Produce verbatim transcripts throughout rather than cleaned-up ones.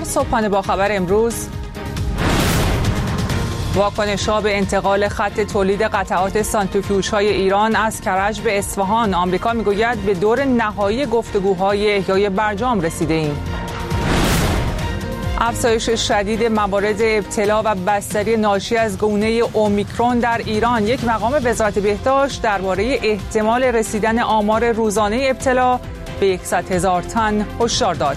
در صبحانه با خبر امروز، واکنش‌ها به انتقال خط تولید قطعات سانتریفیوژهای ایران از کرج به اصفهان. آمریکا میگوید به دور نهایی گفتگوهای احیای برجام رسیده ایم. افزایش شدید موارد ابتلا و بستری ناشی از گونه اومیکرون در ایران. یک مقام وزارت بهداشت درباره احتمال رسیدن آمار روزانه ابتلا به صد هزار تن هشدار داد.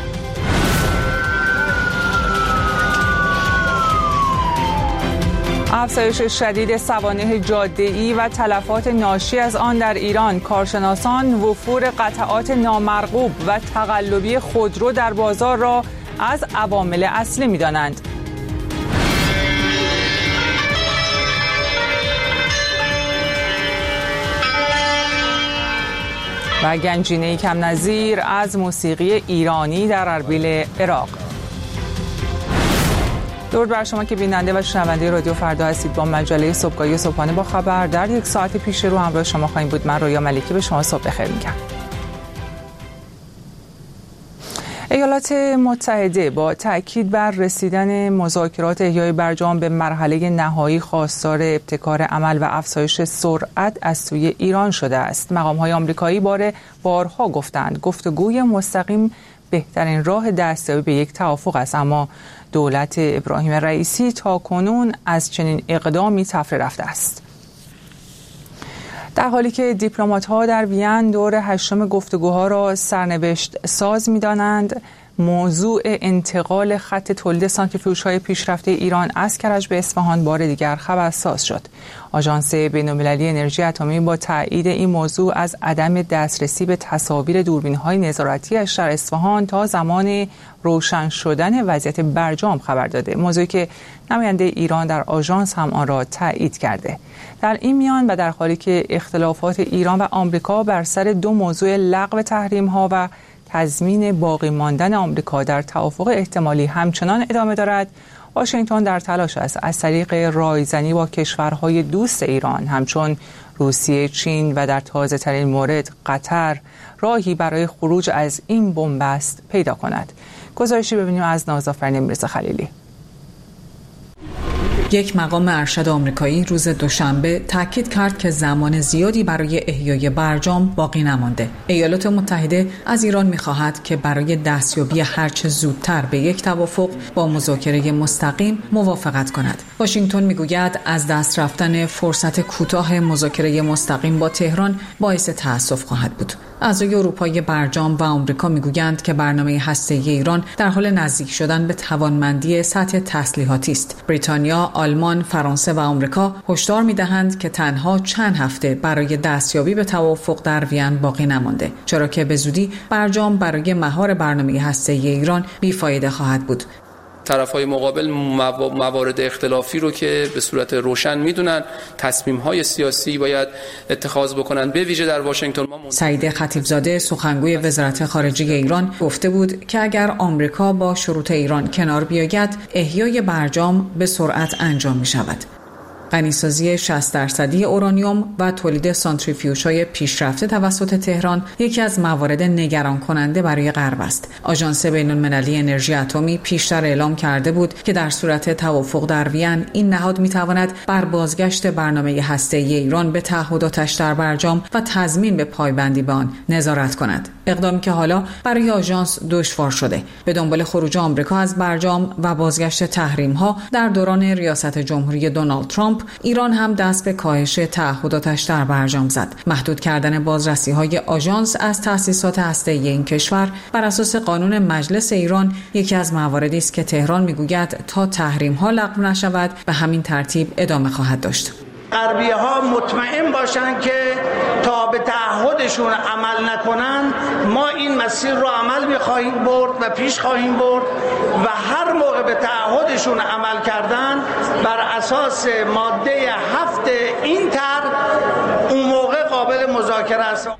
افزایش شدید سوانح جاده‌ای و تلفات ناشی از آن در ایران. کارشناسان وفور قطعات نامرغوب و تقلبی خودرو در بازار را از عوامل اصلی می‌دانند. و گنجینه‌ای کم نظیر از موسیقی ایرانی در اربیل عراق. درود بر شما که بیننده و شنونده رادیو فردا هستید. با مجله صبحگاهی صبحانه با خبر در یک ساعت پیش رو همراه شما خواهیم بود. من رویا ملکی به شما صبح بخیر میگم. ایالات متحده با تأکید بر رسیدن مذاکرات احیای برجام به مرحله نهایی خواستار ابتکار عمل و افزایش سرعت از سوی ایران شده است. مقام‌های آمریکایی بار بارها گفتند گفتگوی مستقیم بهترین راه دستیابی به یک توافق است، اما دولت ابراهیم رئیسی تا کنون از چنین اقدامی تفره رفته است. در حالی که دیپلمات‌ها در وین دور هشتم گفتگوها را سرنوشت ساز می‌دانند، موضوع انتقال خط تولید سانتریفیوژهای پیشرفته ایران از کرج به اصفهان بار دیگر خبرساز شد. آژانس بین‌المللی انرژی اتمی با تایید این موضوع از عدم دسترسی به تصاویر دوربین‌های نظارتی‌اش در اصفهان تا زمان روشن شدن وضعیت برجام خبر داده. موضوعی که نماینده ایران در آژانس هم آن را تایید کرده. در این میان و در حالی که اختلافات ایران و آمریکا بر سر دو موضوع لغو تحریم‌ها و تضمین باقی ماندن آمریکا در توافق احتمالی همچنان ادامه دارد، واشنگتن در تلاش است از طریق رایزنی با کشورهای دوست ایران همچون روسیه، چین و در تازه ترین مورد قطر راهی برای خروج از این بنبست پیدا کند. گزارشی ببینیم از نازآفرین میرزا خلیلی. یک مقام ارشد آمریکایی روز دوشنبه تاکید کرد که زمان زیادی برای احیای برجام باقی نمانده. ایالات متحده از ایران می‌خواهد که برای دستیابی هرچه زودتر به یک توافق با مذاکره مستقیم موافقت کند. واشنگتن می‌گوید از دست رفتن فرصت کوتاه مذاکره مستقیم با تهران باعث تأسف خواهد بود. اعضای اروپایی برجام و آمریکا می‌گویند که برنامه هسته‌ای ایران در حال نزدیک شدن به توانمندی سطح تسلیحاتی است. بریتانیا، آلمان، فرانسه و آمریکا هشدار می‌دهند که تنها چند هفته برای دستیابی به توافق در وین باقی نمانده، چرا که به زودی برجام برای مهار برنامه هسته‌ای ایران بیفایده خواهد بود. طرف‌های مقابل موارد اختلافی رو که به صورت روشن میدونن، تصمیم‌های سیاسی باید اتخاذ بکنن. به ویژه در واشنگتن ما سعید خطیبزاده سخنگوی وزارت خارجه ایران گفته بود که اگر آمریکا با شروط ایران کنار بیاید، احیای برجام به سرعت انجام می‌شود. غنیسازی شصت درصدی اورانیوم و تولید سانتریفیوژهای پیشرفته توسط تهران یکی از موارد نگران کننده برای غرب است. آژانس بین‌المللی انرژی اتمی پیشتر اعلام کرده بود که در صورت توافق در وین این نهاد می‌تواند بر بازگشت برنامه هسته‌ای ایران به تعهداتش در برجام و تضمین به پایبندی به آن نظارت کند. اقدامی که حالا برای آژانس دشوار شده. به دنبال خروج آمریکا از برجام و بازگشت تحریم‌ها در دوران ریاست جمهوری دونالد ترامپ، ایران هم دست به کاهش تعهداتش در برجام زد. محدود کردن بازرسی‌های آژانس از تأسیسات هسته‌ای این کشور بر اساس قانون مجلس ایران یکی از مواردی است که تهران میگوید تا تحریم‌ها لغو نشود به همین ترتیب ادامه خواهد داشت. غربی‌ها مطمئن باشند که تا به تعهدشون عمل نکنن ما این مسیر رو عمل می‌خواهیم برد و پیش خواهیم برد و هر موقع به تعهدشون عمل کردن بر اساس ماده هفت این طرح اون موقع قابل مذاکره است.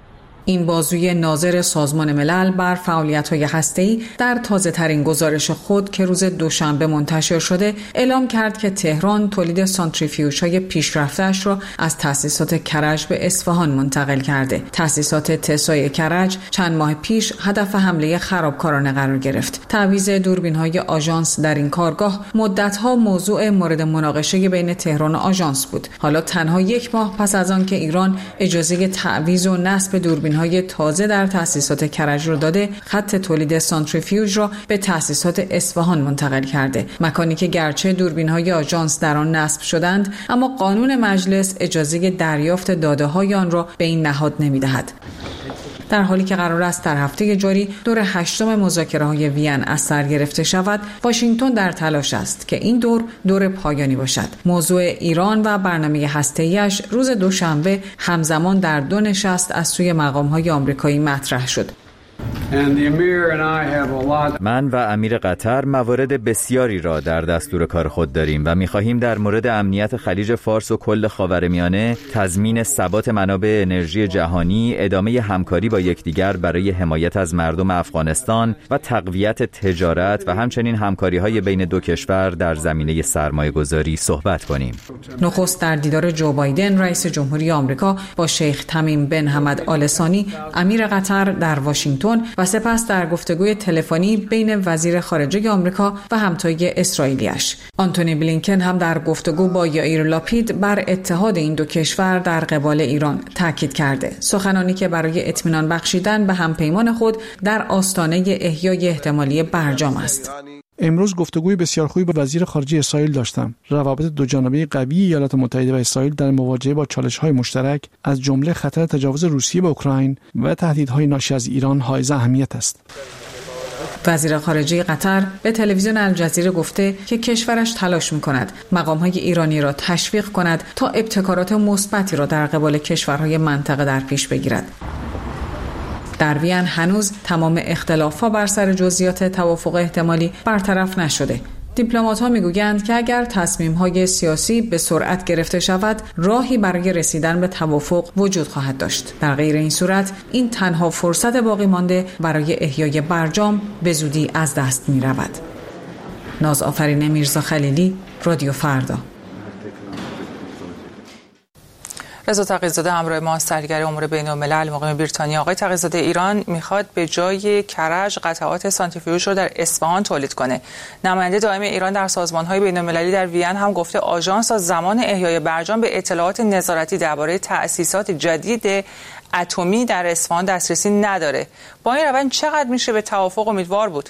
این بازوی ناظر سازمان ملل بر فعالیت‌های هسته‌ای در تازه‌ترین گزارش خود که روز دوشنبه منتشر شده اعلام کرد که تهران تولید سانتریفیوژهای پیشرفته‌اش را از تأسیسات کرج به اصفهان منتقل کرده. تأسیسات تسای کرج چند ماه پیش هدف حمله خرابکارانه قرار گرفت. تعویض دوربین‌های آژانس در این کارگاه مدت‌ها موضوع مورد مناقشه بین تهران و آژانس بود. حالا تنها یک ماه پس از آن که ایران اجازه تعویض و نصب دوربین های تازه در تأسیسات کرج را داده، خط تولید سانتریفیوژ را به تأسیسات اصفهان منتقل کرده. مکانی که گرچه دوربین‌های آژانس در آن نصب شدند، اما قانون مجلس اجازه دریافت داده‌های آن را به این نهاد نمی‌دهد. در حالی که قرار است در هفته جاری دور هشتم مذاکره‌های وین از سر گرفته شود، واشنگتن در تلاش است که این دور دور پایانی باشد. موضوع ایران و برنامه هسته‌ایش روز دوشنبه همزمان در دو نشست از سوی مقام‌های آمریکایی مطرح شد. من و امیر قطر موارد بسیاری را در دستور کار خود داریم و می‌خواهیم در مورد امنیت خلیج فارس و کل خاورمیانه، تضمین ثبات منابع انرژی جهانی، ادامه همکاری با یکدیگر برای حمایت از مردم افغانستان و تقویت تجارت و همچنین همکاری‌های بین دو کشور در زمینه سرمایه‌گذاری صحبت کنیم. نخست در دیدار جو بایدن رئیس جمهوری آمریکا با شیخ تمیم بن حمد آل ثانی امیر قطر در واشنگتن و سپس در گفتگوی تلفنی بین وزیر خارجه آمریکا و همتای اسرائیلیش. آنتونی بلینکن هم در گفتگو با یائیر لاپید بر اتحاد این دو کشور در قبال ایران تاکید کرده. سخنانی که برای اطمینان بخشیدن به همپیمان خود در آستانه احیای احتمالی برجام است. امروز گفتگوی بسیار خوبی با وزیر خارجه اسرائیل داشتم. روابط دوجانبه قوی ایالات متحده و اسرائیل در مواجهه با چالش‌های مشترک از جمله خطر تجاوز روسیه به اوکراین و تهدیدهای ناشی از ایران حائز اهمیت است. وزیر خارجه قطر به تلویزیون الجزیره گفته که کشورش تلاش می‌کند مقام‌های ایرانی را تشویق کند تا ابتکارات مثبتی را در قبال کشورهای منطقه در پیش بگیرد. در وین هنوز تمام اختلاف‌ها بر سر جزئیات توافق احتمالی برطرف نشده. دیپلمات‌ها می‌گویند که اگر تصمیم‌های سیاسی به سرعت گرفته شود، راهی برای رسیدن به توافق وجود خواهد داشت. در غیر این صورت، این تنها فرصت باقی مانده برای احیای برجام به زودی از دست می‌رود. ناز آفرین میرزا خلیلی، رادیو فردا. رضا تقی‌زاده همراه ما سرگر امور بین‌الملل مقیم بریتانیا. آقای تقی‌زاده، ایران میخواد به جای کرج قطعات سانتریفیوژ رو در اصفهان تولید کنه. نماینده دائم ایران در سازمان‌های بین‌المللی در وین هم گفته آژانس تا زمان احیای برجام به اطلاعات نظارتی درباره تأسیسات جدید اتمی در اصفهان دسترسی نداره. با این روند چقدر میشه به توافق امیدوار بود؟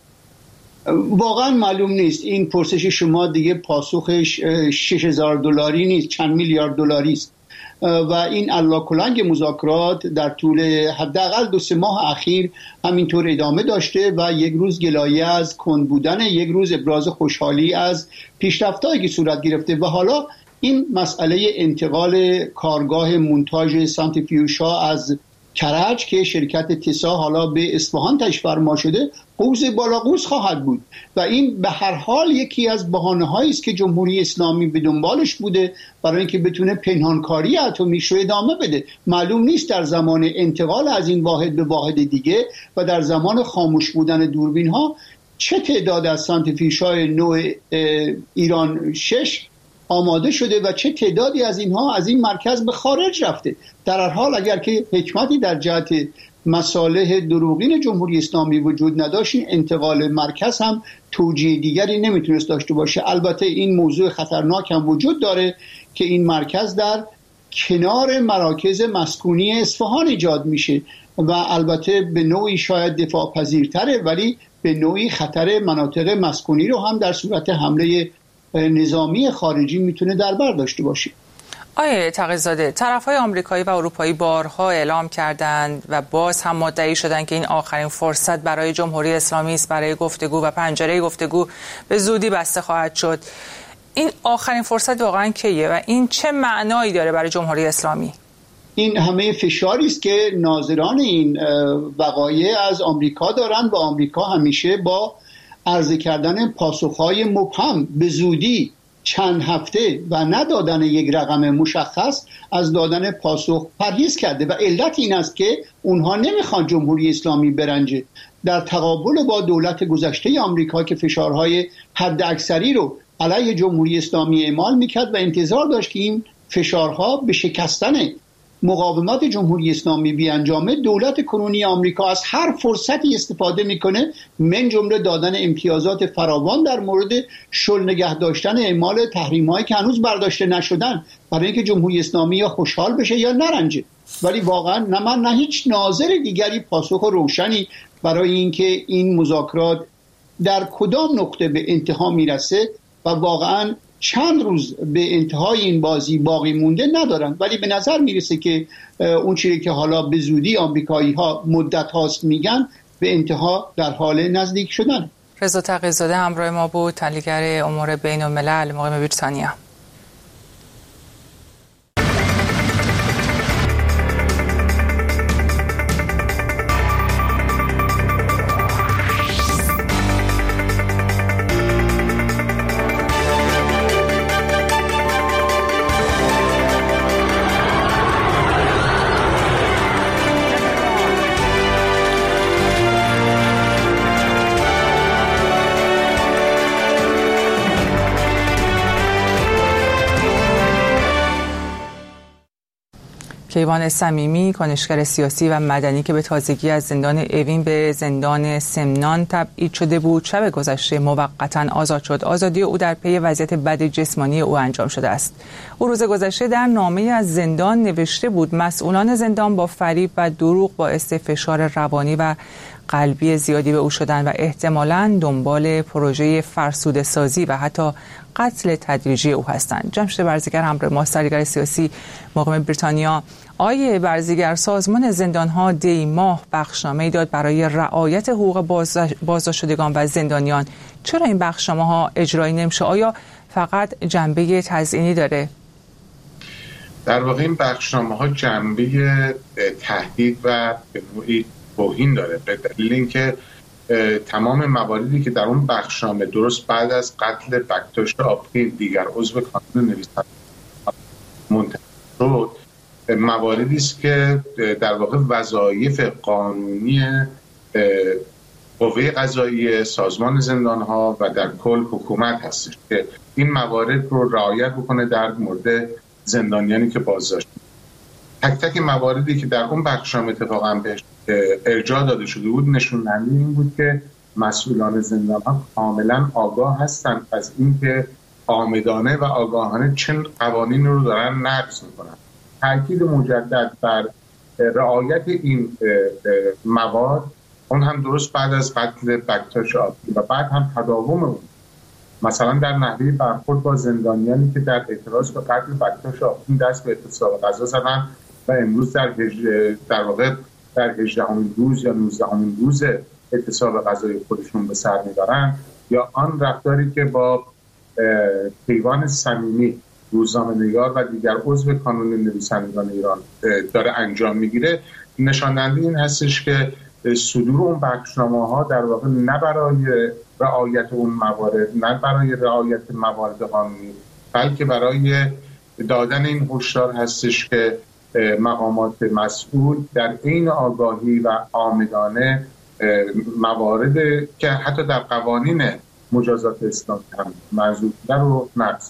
واقعا معلوم نیست. این پرسش شما دیگه پاسخش شش هزار دلاری نیست، چند میلیارد دلاری است. و این الاکلنگ مذاکرات در طول حداقل دو سه ماه اخیر همینطور ادامه داشته و یک روز گلایه از کند بودن، یک روز ابراز خوشحالی از پیشرفت‌هایی که صورت گرفته و حالا این مسئله انتقال کارگاه مونتاژ سانتریفیوژها از کرج که شرکت تسا حالا به اصفهان تشریف فرما شده قوز بالا قوز خواهد بود و این به هر حال یکی از بهانه‌هایی است که جمهوری اسلامی به دنبالش بوده برای اینکه بتونه پنهانکاری اتمیش رو ادامه بده. معلوم نیست در زمان انتقال از این واحد به واحد دیگه و در زمان خاموش بودن دوربین‌ها چه تعداد از سانتریفیوژهای نوع ایران شش آماده شده و چه تعدادی از اینها از این مرکز به خارج رفته. در هر حال اگر که حکمتی در جهت مصالح دروغین جمهوری اسلامی وجود نداشت، انتقال مرکز هم توجیه دیگری نمیتونست داشته باشه. البته این موضوع خطرناک هم وجود داره که این مرکز در کنار مراکز مسکونی اصفهان ایجاد میشه و البته به نوعی شاید دفاع پذیرتره ولی به نوعی خطر مناطق مسکونی رو هم در صورت حمله نظامی خارجی میتونه در بر داشته باشه. آیه تقی‌زاده، طرف‌های آمریکایی و اروپایی بارها اعلام کردند و باز هم مدعی شدند که این آخرین فرصت برای جمهوری اسلامی است برای گفتگو و پنجره گفتگو به زودی بسته خواهد شد. این آخرین فرصت واقعا کیه و این چه معنایی داره برای جمهوری اسلامی؟ این همه فشاری است که ناظران این وقایع از آمریکا دارند و آمریکا همیشه با عرضه کردن پاسخ‌های مبهم به زودی چند هفته و ندادن یک رقم مشخص از دادن پاسخ پرهیز کرده و علت این است که اونها نمیخوان جمهوری اسلامی برنجه، در تقابل با دولت گذشته آمریکا که فشارهای حد اکثری رو علیه جمهوری اسلامی اعمال میکرد و انتظار داشت که این فشارها به شکستن مقاومت جمهوری اسلامی بیانجامه، دولت کنونی آمریکا از هر فرصتی استفاده میکنه، من جمله دادن امتیازات فراوان در مورد شل نگه داشتن اعمال تحریم‌هایی که هنوز برداشته نشدن، برای اینکه جمهوری اسلامی یا خوشحال بشه یا نرنجه. ولی واقعا نه من نه هیچ ناظر دیگری پاسخ روشنی برای اینکه این مذاکرات در کدام نقطه به انتها میرسه و واقعا چند روز به انتهای این بازی باقی مونده ندارن. ولی به نظر میرسه که اون چیزی که حالا به زودی آمریکایی ها مدت هاست میگن به انتها در حال نزدیک شدن. رضا تقی‌زاده همراه ما بود، تحلیلگر امور بین الملل مقیم بریتانیا. کیوان صمیمی، کنشگر سیاسی و مدنی که به تازگی از زندان اوین به زندان سمنان تبعید شده بود، شب گذشته موقتا آزاد شد. آزادی او در پی وضعیت بد جسمانی او انجام شده است. او روز گذشته در نامه از زندان نوشته بود مسئولان زندان با فریب و دروغ باعث فشار روانی و قلبی زیادی به او شدن و احتمالاً دنبال پروژه فرسوده سازی و حتی قتل تدریجی او هستند. جمشید برزیگر همراه ما، تحلیلگر سیاسی مقیم بریتانیا. آیه برزیگر، سازمان زندان‌ها دی ماه بخشنامه‌ای داد برای رعایت حقوق بازداشت شدگان و زندانیان. چرا این بخشنامه‌ها اجرایی نمیشه؟ آیا فقط جنبه تزیینی داره؟ در واقع این بخشنامه‌ها جنبه تهدید و به نوعی توهین داره، به دلیل اینکه تمام مواردی که در اون بخشنامه درست بعد از قتل بکتاش آپرین دیگر عضو کانون نویسنده منتشر شد، مواردی است که در واقع وظایف قانونی قوه قضاییه، سازمان زندان‌ها و در کل حکومت هستش که این موارد رو رعایت بکنه در مورد زندانیانی که بازداشت. تک تک مواردی که در اون بخشنامه اتفاقا بهش ارجاع داده شده بود نشون دهنده این بود که مسئولان زندان‌ها کاملا آگاه هستند از اینکه آمدانه و آگاهانه چه قوانین رو دارن نقض میکنن. تاکید مجدد بر رعایت این مواد، اون هم درست بعد از قتل بکتاش آپرین و بعد هم تداوم اون، مثلا در نحوه برخورد با زندانیانی که در اعتراض به قتل بکتاش آپرین دست به اعتصاب غذا زدن و امروز در در واقع در هجدهمین روز یا نوزدهمین روز اعتصاب غذای خودشون به سر میبرن، یا آن رفتاری که با کیوان صمیمی، روزنامه‌نگار و دیگر عضو کانون نویسندگان ایران داره انجام میگیره، نشان دهنده این هستش که صدور اون بخشنامه‌ها در واقع نه برای رعایت اون موارد، نه برای رعایت موارد قانونی، بلکه برای دادن این هشدار هستش که مقامات مسئول در عین آگاهی و آمدانه موارد که حتی در قوانین مجازات اسلامی هم موضوع در رو نقض.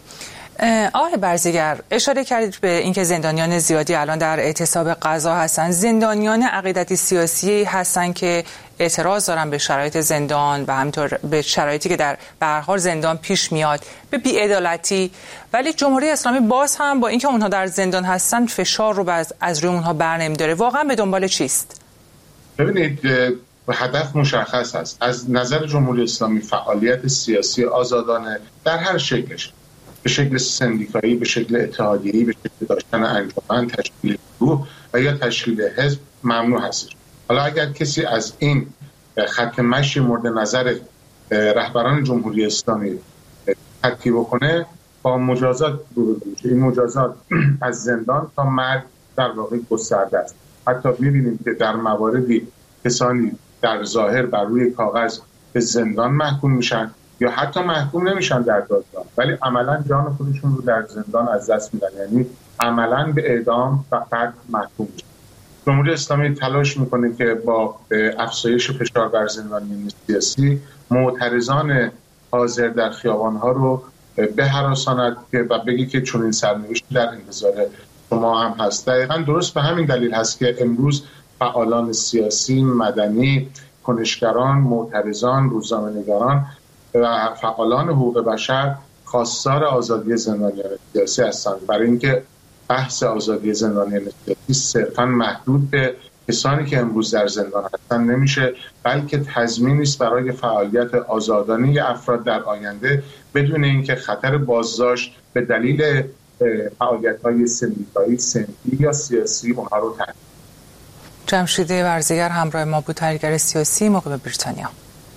آقای برزیگر، اشاره کردید به اینکه زندانیان زیادی الان در اعتصاب غذا هستن. زندانیان عقیدتی سیاسی هستن که اعتراض دارن به شرایط زندان و همینطور به شرایطی که در به هر حال زندان پیش میاد، به بی‌عدالتی، ولی جمهوری اسلامی باز هم با اینکه اونها در زندان هستن فشار رو از از روی اونها برنمی‌داره. واقعا به دنبال چیست؟ ببینید، هدف مشخص است. از نظر جمهوری اسلامی فعالیت سیاسی آزادانه در هر شکلش، به شکل سندیکایی، به شکل اتحادیه‌ای، به شکل داشتن انجمن، تشکیل گروه و یا تشکیل حزب ممنوع هست. حالا اگر کسی از این خط مشی مورد نظر رهبران جمهوری اسلامی خطی بکنه، با مجازات روبرو میشه. این مجازات از زندان تا مرگ در واقع گسترده است. حتی می‌بینیم که در مواردی کسانی در ظاهر بر روی کاغذ به زندان محکوم میشن یا حتی محکوم نمیشن در دادگاه، ولی عملا جان خودشون رو در زندان از دست میدن، یعنی عملا به اعدام فقط محکوم میشن. جمهوری اسلامی تلاش میکنه که با افزایش فشار بر زندانیان سیاسی معترضان حاضر در خیابانها رو بهراساند و بگی که چون این سرنوشتی در انتظار شما هم هست. دقیقا درست به همین دلیل هست که امروز فعالان سیاسی، مدنی، کنشگران، معترضان، روزنامه‌نگاران و فعالان حقوق بشر خواستار آزادی زندانیان سیاسی هستند، برای اینکه بحث آزادی زندانیان سیاسی صرفاً محدود به کسانی که امروز در زندان هستن نمیشه، بلکه تضمینی است برای فعالیت آزادانه افراد در آینده بدون اینکه خطر بازداشت به دلیل فعالیت‌های سندیکایی، صنفی یا سیاسی اونها رو تهدید. جمشید ورزیگر همراه ما بود، تحلیلگر سیاسی مقیم بریتانیا.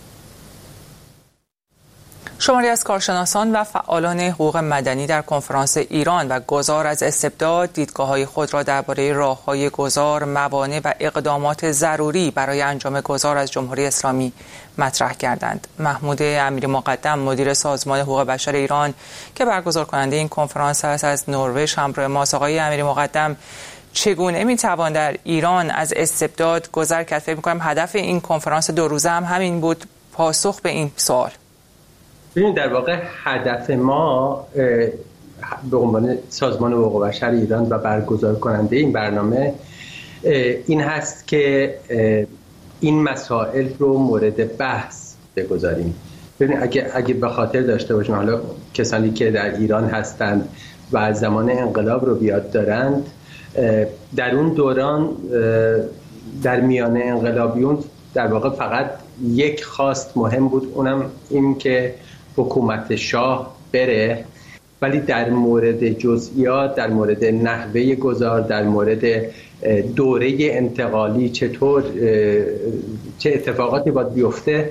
شماری از کارشناسان و فعالان حقوق مدنی در کنفرانس ایران و گذار از استبداد دیدگاه‌های خود را درباره راه‌های گذار، موانع و اقدامات ضروری برای انجام گذار از جمهوری اسلامی مطرح کردند. محمود امیر مقدم مدیر سازمان حقوق بشر ایران که برگزار کننده این کنفرانس است از نروژ همراه ماست. آقای امیر مقدم، چگونه میتوان در ایران از استبداد گذر کرد؟ فکر می‌کنم هدف این کنفرانس دو روزه هم همین بود، پاسخ به این سوال. ببینید، در واقع هدف ما به عنوان سازمان حقوق بشر ایران و برگزار کننده این برنامه این هست که این مسائل رو مورد بحث بگذاریم. ببینید، اگه اگه به خاطر داشته باشیم، حالا کسانی که در ایران هستند و از زمان انقلاب رو بیاد دارند، در اون دوران در میان انقلابیون در واقع فقط یک خواست مهم بود، اونم این که حکومت شاه بره، ولی در مورد جزئیات، در مورد نحوه گذار، در مورد دوره انتقالی چطور چه اتفاقاتی باید بیفته،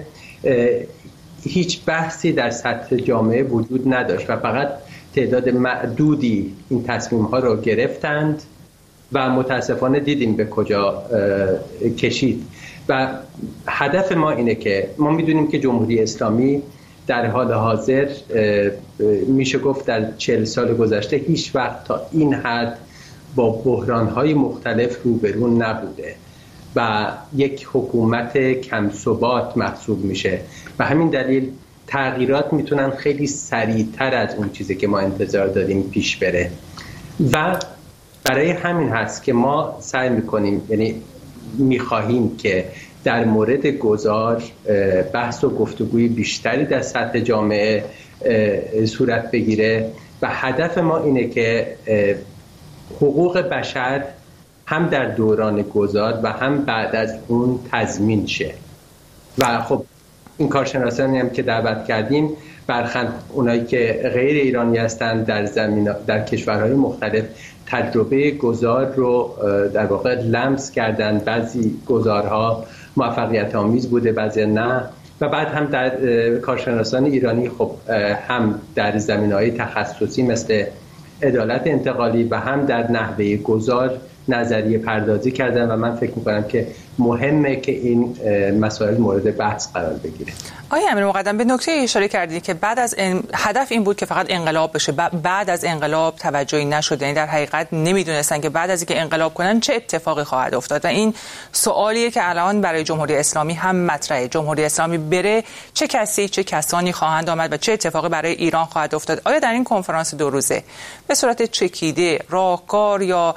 هیچ بحثی در سطح جامعه وجود نداشت و فقط تعداد معدودی این تصمیم ها رو گرفتند و متاسفانه دیدیم به کجا کشید. و هدف ما اینه که ما میدونیم که جمهوری اسلامی در حال حاضر میشه گفت در چهل سال گذشته هیچ وقت تا این حد با بحران‌های مختلف روبرو نبوده و یک حکومت کم ثبات محسوب میشه و همین دلیل تغییرات میتونن خیلی سریعتر از اون چیزی که ما انتظار داریم پیش بره و برای همین هست که ما سعی میکنیم، یعنی میخواهیم که در مورد گذار بحث و گفتگوی بیشتری در سطح جامعه صورت بگیره و هدف ما اینه که حقوق بشر هم در دوران گذار و هم بعد از اون تضمین شه. و خب این کارشناسانی هم که دعوت کردیم برخلاف اونایی که غیر ایرانی هستند در زمین در کشورهای مختلف تجربه گذار رو در واقع لمس کردن. بعضی گذارها موفقیت آمیز بوده، بعضی نه. و بعد هم در کارشناسان ایرانی خب هم در زمینه‌های تخصصی مثل عدالت انتقالی و هم در نحوه گذار نظریه پردازی کردن و من فکر می‌کنم که مهمه که این مسائل مورد بحث قرار بگیره. آقای امیر مقدم، به نکته اشاره کردید که بعد از این هدف این بود که فقط انقلاب بشه، بعد از انقلاب توجهی نشد، یعنی در حقیقت نمیدونستن که بعد از اینکه انقلاب کنن چه اتفاقی خواهد افتاد و این سوالیه که الان برای جمهوری اسلامی هم مطرحه. جمهوری اسلامی بره چه کسی چه کسانی خواهند آمد و چه اتفاقی برای ایران خواهد افتاد؟ آیا در این کنفرانس دو روزه به صورت چکیده راهکار یا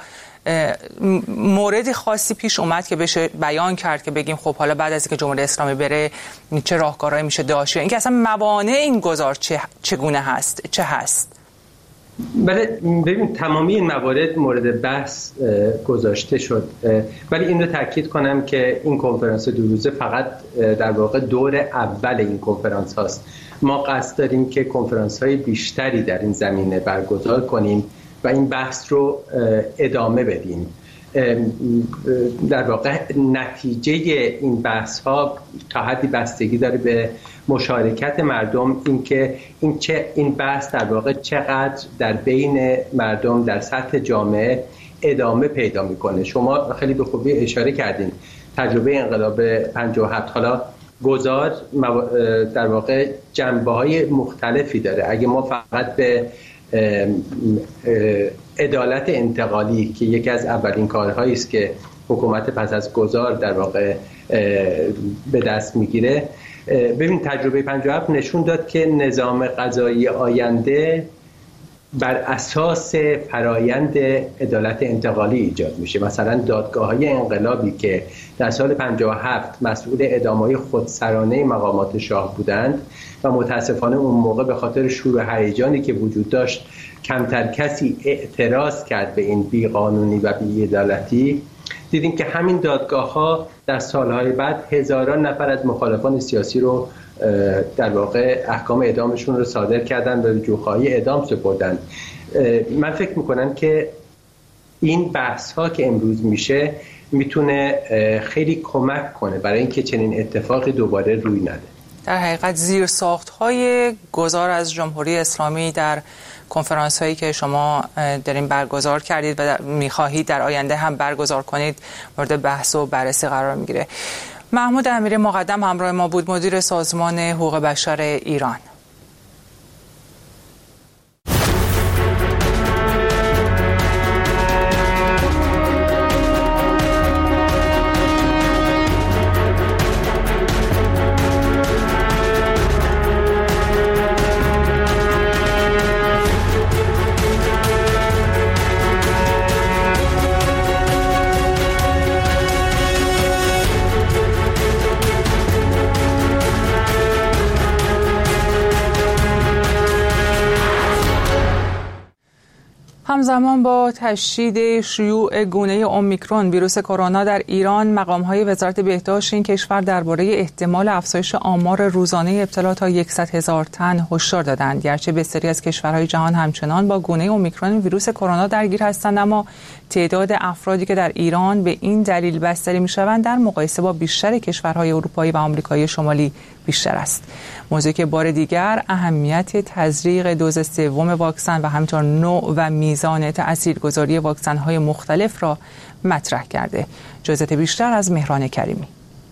مورد خاصی پیش اومد که بشه بیان کرد که بگیم خب حالا بعد از اینکه جمهوری اسلامی بره چه راهکارهایی میشه داشت، اینکه اصلا موانع این گذار چه چگونه هست چه هست؟ بله، ببین تمامی این موارد مورد بحث گذاشته شد، ولی این رو تاکید کنم که این کنفرانس دو روزه فقط در واقع دور اول این کنفرانس هاست. ما قصد داریم که کنفرانس های بیشتری در این زمینه برگزار کنیم و این بحث رو ادامه بدیم. در واقع نتیجه این بحث ها تا حدی بستگی داره به مشارکت مردم، اینکه این چه این بحث در واقع چقدر در بین مردم در سطح جامعه ادامه پیدا میکنه. شما خیلی به خوبی اشاره کردین تجربه انقلاب پنجاه و هفت. حالا گذار در واقع جنبه‌های مختلفی داره. اگه ما فقط به عدالت انتقالی که یکی از اولین کارهایی است که حکومت پس از گذار در واقع به دست میگیره، ببین تجربه پنجاه و هفت نشون داد که نظام قضایی آینده بر اساس فرایند عدالت انتقالی ایجاد میشه. مثلا دادگاه‌های انقلابی که در سال پنجاه و هفت مسئول اعدام‌های خودسرانه مقامات شاه بودند و متاسفانه اون موقع به خاطر شور و هیجانی که وجود داشت کمتر کسی اعتراض کرد به این بیقانونی و بی‌عدالتی، دیدیم که همین دادگاه‌ها در سالهای بعد هزاران نفر از مخالفان سیاسی رو در واقع احکام اعدامشون رو صادر کردن و به جوخایی اعدام سپردن. من فکر میکنم که این بحث ها که امروز میشه میتونه خیلی کمک کنه برای اینکه چنین اتفاقی دوباره روی نده. در حقیقت زیرساخت‌های گذار از جمهوری اسلامی در کنفرانس هایی که شما دارین برگزار کردید و میخواهید در آینده هم برگزار کنید مورد بحث و بررسی قرار میگیره. محمود امیری مقدم همراه ما بود، مدیر سازمان حقوق بشر ایران. همزمان با تشدید شیوع گونه اومیکرون ویروس کرونا در ایران، مقام‌های وزارت بهداشت این کشور درباره احتمال افزایش آمار روزانه ابتلا تا صد هزار تن هشدار دادند. گرچه بسیاری از کشورهای جهان همچنان با گونه اومیکرون ویروس کرونا درگیر هستند، اما تعداد افرادی که در ایران به این دلیل بستری می‌شوند در مقایسه با بیشتر کشورهای اروپایی و آمریکای شمالی بیشتر است. موضوعی که بار دیگر اهمیت تزریق دوز سوم واکسن و همینطور نوع و میزان تاثیرگذاری واکسن‌های مختلف را مطرح کرده. جزئیات بیشتر از مهران کریمی.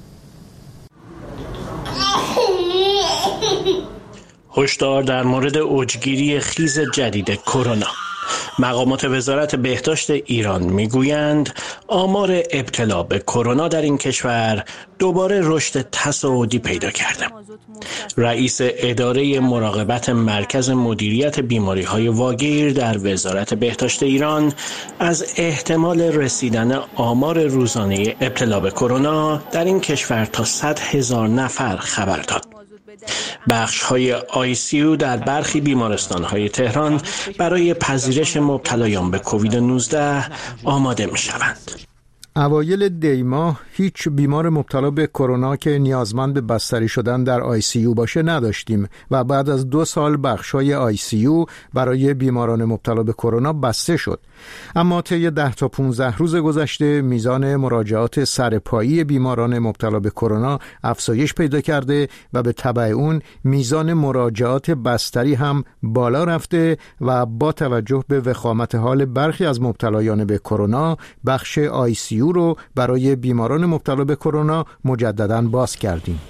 هشدار در مورد اوجگیری خیز جدید کرونا. مقامات وزارت بهداشت ایران میگویند آمار ابتلا به کرونا در این کشور دوباره رشد تصاعدی پیدا کرده. رئیس اداره مراقبت مرکز مدیریت بیماری‌های واگیر در وزارت بهداشت ایران از احتمال رسیدن آمار روزانه ابتلا به کرونا در این کشور تا صد هزار نفر خبر داد. بخش‌های آی سی یو در برخی بیمارستان‌های تهران برای پذیرش مبتلایان به کووید نوزده آماده می‌شوند. اوایل دی ماه هیچ بیمار مبتلا به کرونا که نیازمند به بستری شدن در آی سی یو باشه نداشتیم و بعد از دو سال بخش‌های آی سی یو برای بیماران مبتلا به کرونا بسته شد. اما طی ده تا پانزده روز گذشته میزان مراجعات سرپایی بیماران مبتلا به کرونا افزایش پیدا کرده و به تبع اون میزان مراجعات بستری هم بالا رفته و با توجه به وخامت حال برخی از مبتلایان به کرونا، بخش آی سی یو رو برای بیماران مبتلا به کرونا مجدداً باز کردیم.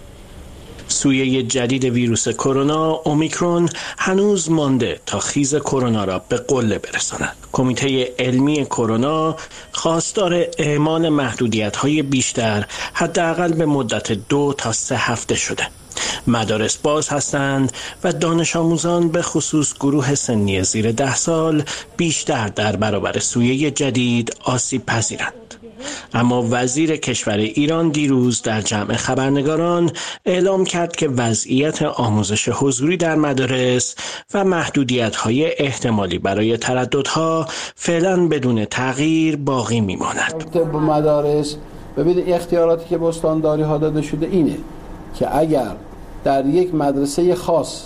سویه جدید ویروس کرونا اومیکرون هنوز مانده تا خیز کرونا را به قله برساند. کمیته علمی کرونا خواستار اعمال محدودیت‌های بیشتر حداقل به مدت دو تا سه هفته شده. مدارس باز هستند و دانش آموزان به خصوص گروه سنی زیر ده سال بیشتر در برابر سویه جدید آسیب پذیرند. اما وزیر کشور ایران دیروز در جمع خبرنگاران اعلام کرد که وضعیت آموزش حضوری در مدارس و محدودیت‌های احتمالی برای ترددها فعلا بدون تغییر باقی میماند. طب مدارس ببینید اختیاراتی که به استانداری ها داده شده اینه که اگر در یک مدرسه خاص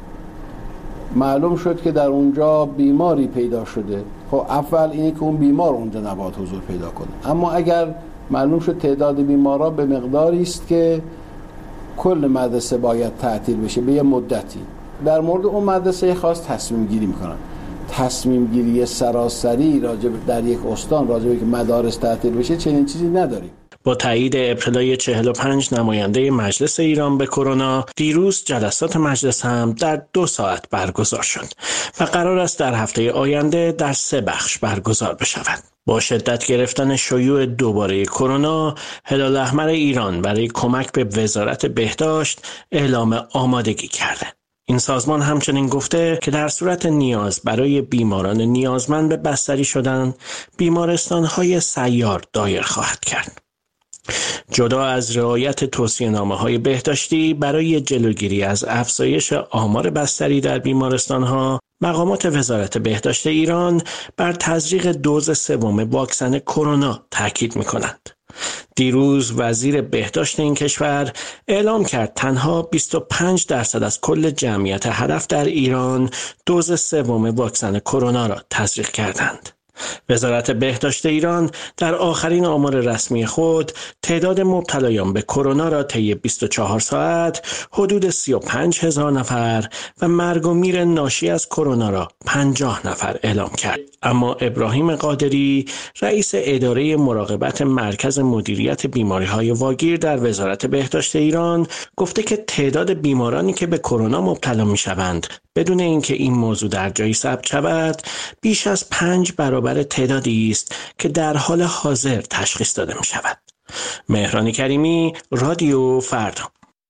معلوم شد که در اونجا بیماری پیدا شده، خب اول اینه که اون بیمار اونجا نباید حضور پیدا کنه. اما اگر معلوم شد تعداد بیمارا به مقداری است که کل مدرسه باید تعطیل بشه به یه مدتی، در مورد اون مدرسه خاص تصمیم گیری میکنن. تصمیم گیری سراسری راجع در یک استان راجع به که مدارس تعطیل بشه چنین چیزی نداریم. با تایید ابتلای چهل و پنج نماینده مجلس ایران به کرونا، دیروز جلسات مجلس هم در دو ساعت برگزار شد و قرار است در هفته آینده در سه بخش برگزار بشود. با شدت گرفتن شیوع دوباره کرونا، هلال احمر ایران برای کمک به وزارت بهداشت اعلام آمادگی کرده. این سازمان همچنین گفته که در صورت نیاز برای بیماران نیازمند به بستری شدن، بیمارستان‌های سیار دایر خواهد کرد. جدا از رعایت توصیه‌نامه‌های بهداشتی برای جلوگیری از افزایش آمار بستری در بیمارستان‌ها، مقامات وزارت بهداشت ایران بر تزریق دوز سوم واکسن کرونا تاکید می‌کنند. دیروز وزیر بهداشت این کشور اعلام کرد تنها بیست و پنج درصد از کل جمعیت هدف در ایران دوز سوم واکسن کرونا را تزریق کردند. وزارت بهداشت ایران در آخرین آمار رسمی خود تعداد مبتلایان به کرونا را طی بیست و چهار ساعت حدود سی و پنج هزار نفر و مرگ و میر ناشی از کرونا را پنجاه نفر اعلام کرد. اما ابراهیم قادری، رئیس اداره مراقبت مرکز مدیریت بیماری‌های واگیر در وزارت بهداشت ایران، گفته که تعداد بیمارانی که به کرونا مبتلا می‌شوند بدون اینکه این موضوع در جایی ثبت شود، بیش از پنج برابر تعدادی است که در حال حاضر تشخیص داده می شود. مهران کریمی، رادیو فردا.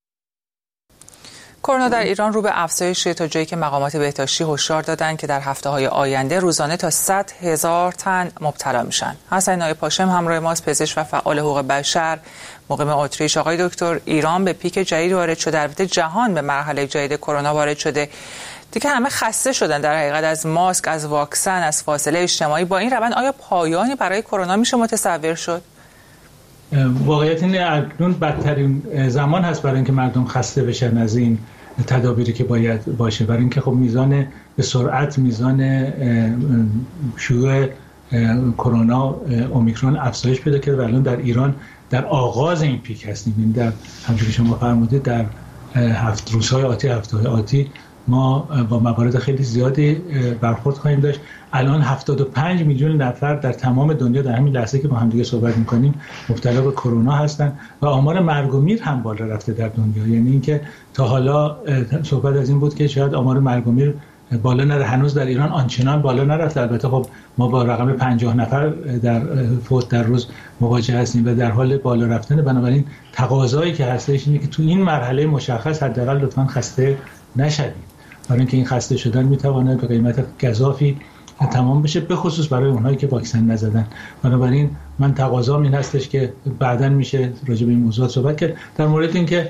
کرونا در ایران رو به افزایش تا جایی که مقامات بهداشتی هشدار دادند که در هفته‌های آینده روزانه تا صد هزار تن مبتلا میشن. حسن نایب هاشم همراه ماست، پزشک و فعال حقوق بشر، مقیم اتریش. آقای دکتر، ایران به پیک جدید وارد شده، البته جهان به مرحله جدید کرونا وارد شده. دیگه همه خسته شدن در حقیقت از ماسک، از واکسن، از فاصله اجتماعی. با این روند آیا پایانی برای کرونا میشه متصور شد؟ واقعیت اینه اکنون بدترین زمان هست برای اینکه مردم خسته بشن از این تدابیری که باید باشه، برای اینکه خب میزان به سرعت میزان شیوع کرونا اومیکرون افزایش پیدا کرده و الان در ایران در آغاز این پیک هستیم. در همونجوری که شما فرمودید در هفت روزهای آتی هفته‌های آتی ما با موارد خیلی زیادی برخورد خواهیم داشت. الان هفتاد و پنج میلیون نفر در تمام دنیا در همین لحظه که با هم دیگه صحبت میکنیم مبتلا به کرونا هستن و آمار مرگ و میر هم بالا رفته در دنیا. یعنی اینکه تا حالا صحبت از این بود که شاید آمار مرگ و میر بالا نره، هنوز در ایران آنچنان بالا نرفته. البته خب ما با رقم پنجاه نفر در فوت در روز مواجه هستیم و در حال بالا رفتن. بنابراین تقاضایی که هستش اینه که تو این مرحله مشخص حداقل لطفاً خسته نشوید، برای اینکه این خسته شدن میتواند به قیمت گزافی تمام بشه، به خصوص برای اونهایی که واکسن نزدن. بنابراین من تقاضام این هستش که بعداً میشه راجع به این موضوع صحبت کرد. در مورد اینکه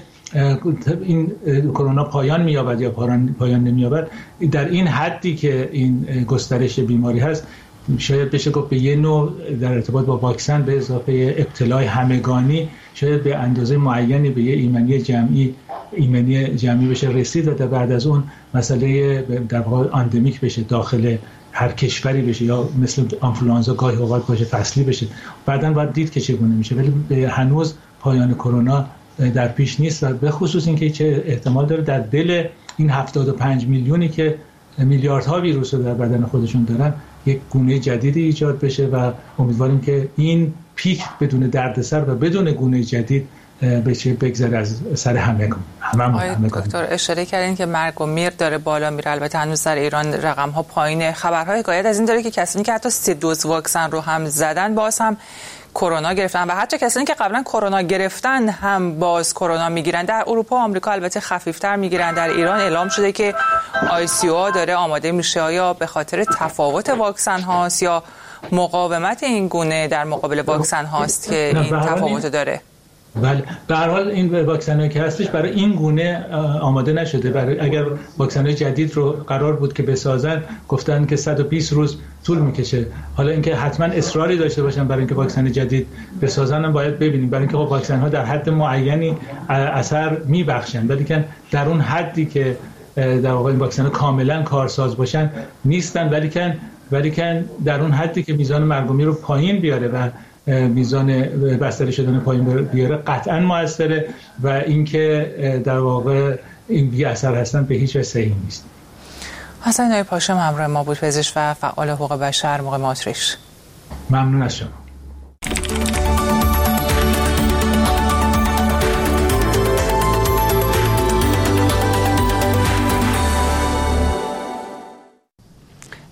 این کرونا پایان مییابد یا پایان نمییابد، در این حدی که این گسترش بیماری هست شاید بشه گفت به یه نوع در ارتباط با واکسن به اضافه ابتلای همگانی شاید به اندازه معینی به یه ایمنی جمعی ایمنی جمعی بشه رسید و بعد از اون مسئله در واقع اندمیک بشه، داخل هر کشوری بشه یا مثل آنفولانزا گاهی اوقات باشه فصلی بشه. بعداً باید دید که چگونه میشه، ولی هنوز پایان کرونا در پیش نیست و به خصوص اینکه چه احتمال داره در دل این هفتاد و پنج میلیونی که میلیاردها ویروس رو در بدن خودشون دارن یک گونه جدیدی ایجاد بشه و امیدواریم که این پیک بدون دردسر و بدون گونه جدید بشه بگذره از سر همه کن. همه دکتر اشاره کردین که مرگ و میر داره بالا میره. البته هنوز در ایران رقم ها پایینه. خبرهای حکایت از این داره که کسانی که حتی سه دوز واکسن رو هم زدن باز هم کرونا گرفتن و حتی کسانی که قبلا کرونا گرفتن هم باز کرونا میگیرن. در اروپا و آمریکا البته خفیفتر میگیرن. در ایران اعلام شده که آی سی او داره آماده میشه. آیا به خاطر تفاوت واکسن هاست یا مقاومت این گونه در مقابل واکسن هاست که این تفاوت داره؟ بله، به هر حال این واکسنایی که هستش برای این گونه آماده نشده. برای اگر واکسنای جدید رو قرار بود که بسازن گفتن که صد و بیست روز طول میکشه. حالا اینکه حتما اصراری داشته باشن برای اینکه واکسن جدید بسازن هم باید ببینیم، برای اینکه خب واکسن ها در حد معینی اثر میبخشن، ولی که در اون حدی که در واقع این واکسن ها کاملا کارساز باشن نیستن، ولی که ولی که در اون حدی که میزان مرگ و میر رو پایین بیاره و میزان بستری شدن پایین بیاره قطعا موثره و اینکه در واقع این بی اثر هستن به هیچ وجه صحیح نیست. حسن نایب هاشم همراه ما بود، پزشک و فعال حقوق بشر، مقیم اتریش. ممنون از شما.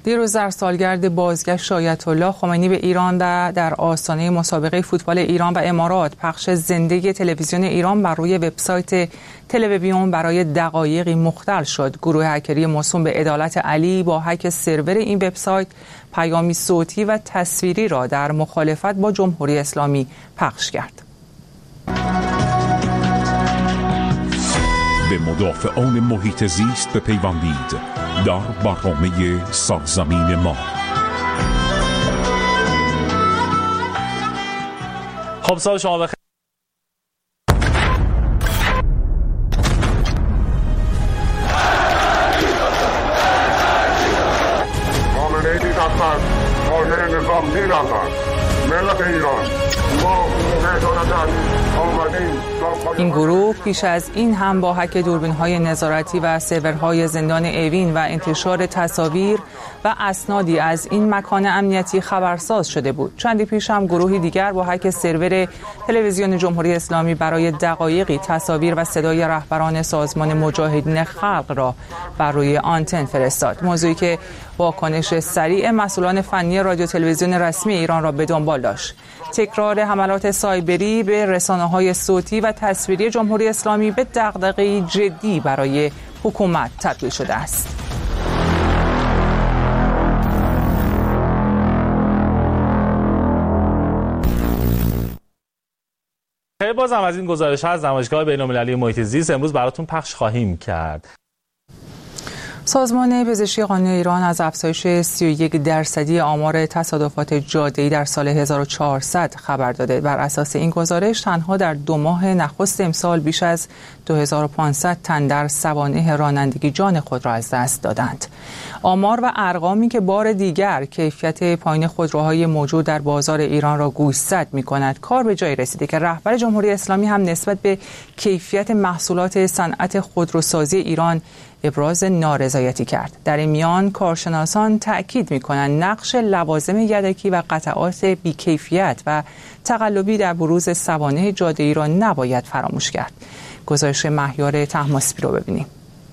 دیروز در سالگرد بازگشت آیت الله خمینی به ایران در, در آستانه مسابقه فوتبال ایران و امارات پخش زنده تلویزیون ایران بر روی وبسایت تلویزیون برای دقایقی مختل شد. گروه هکری موسوم به عدالت علی با هک سرور این وبسایت پیامی صوتی و تصویری را در مخالفت با جمهوری اسلامی پخش کرد. به مدافعان محیط زیست بپیوندید در برنامه سرزمین ما. خب صبح شما بخیر. حامله ای دفتر حاضر نظام می‌رود. ملت ایران ما مهدانتن آمدیم. این گروه پیش از این هم با هک دوربین‌های نظارتی و سرورهای زندان اوین و انتشار تصاویر و اسنادی از این مکان امنیتی خبرساز شده بود. چندی پیش هم گروهی دیگر با هک سرور تلویزیون جمهوری اسلامی برای دقایقی تصاویر و صدای رهبران سازمان مجاهدین خلق را بر روی آنتن فرستاد. موضوعی که واکنش سریع مسئولان فنی رادیو تلویزیون رسمی ایران را به دنبال داشت. تکرار حملات سایبری به رسانه‌های صوتی و تصویری جمهوری اسلامی به دغدغه‌ای جدی برای حکومت تبدیل شده است. خیلی بازم از این گزارش ها از نمایشگاه بین‌المللی محیط زیست امروز براتون پخش خواهیم کرد. سازمان پزشکی قانونی ایران از افزایش سی و یک درصدی آمار تصادفات جاده‌ای در سال هزار و چهارصد خبر داده. بر اساس این گزارش تنها در دو ماه نخست امسال بیش از دو هزار و پانصد تن در سوانح رانندگی جان خود را از دست دادند. آمار و ارقامی که بار دیگر کیفیت پایین خودروهای موجود در بازار ایران را گوشزد می‌کند، کار به جایی رسیده که رهبر جمهوری اسلامی هم نسبت به کیفیت محصولات صنعت خودروسازی ایران ابراز نارضایتی کرد. در این میان کارشناسان تأکید می‌کنند نقش لوازم یدکی و قطعات بی‌کیفیت و تقلبی در بروز سوانح جاده‌ای را نباید فراموش کرد. گزارش مهیار طهماسبی رو ببینیم.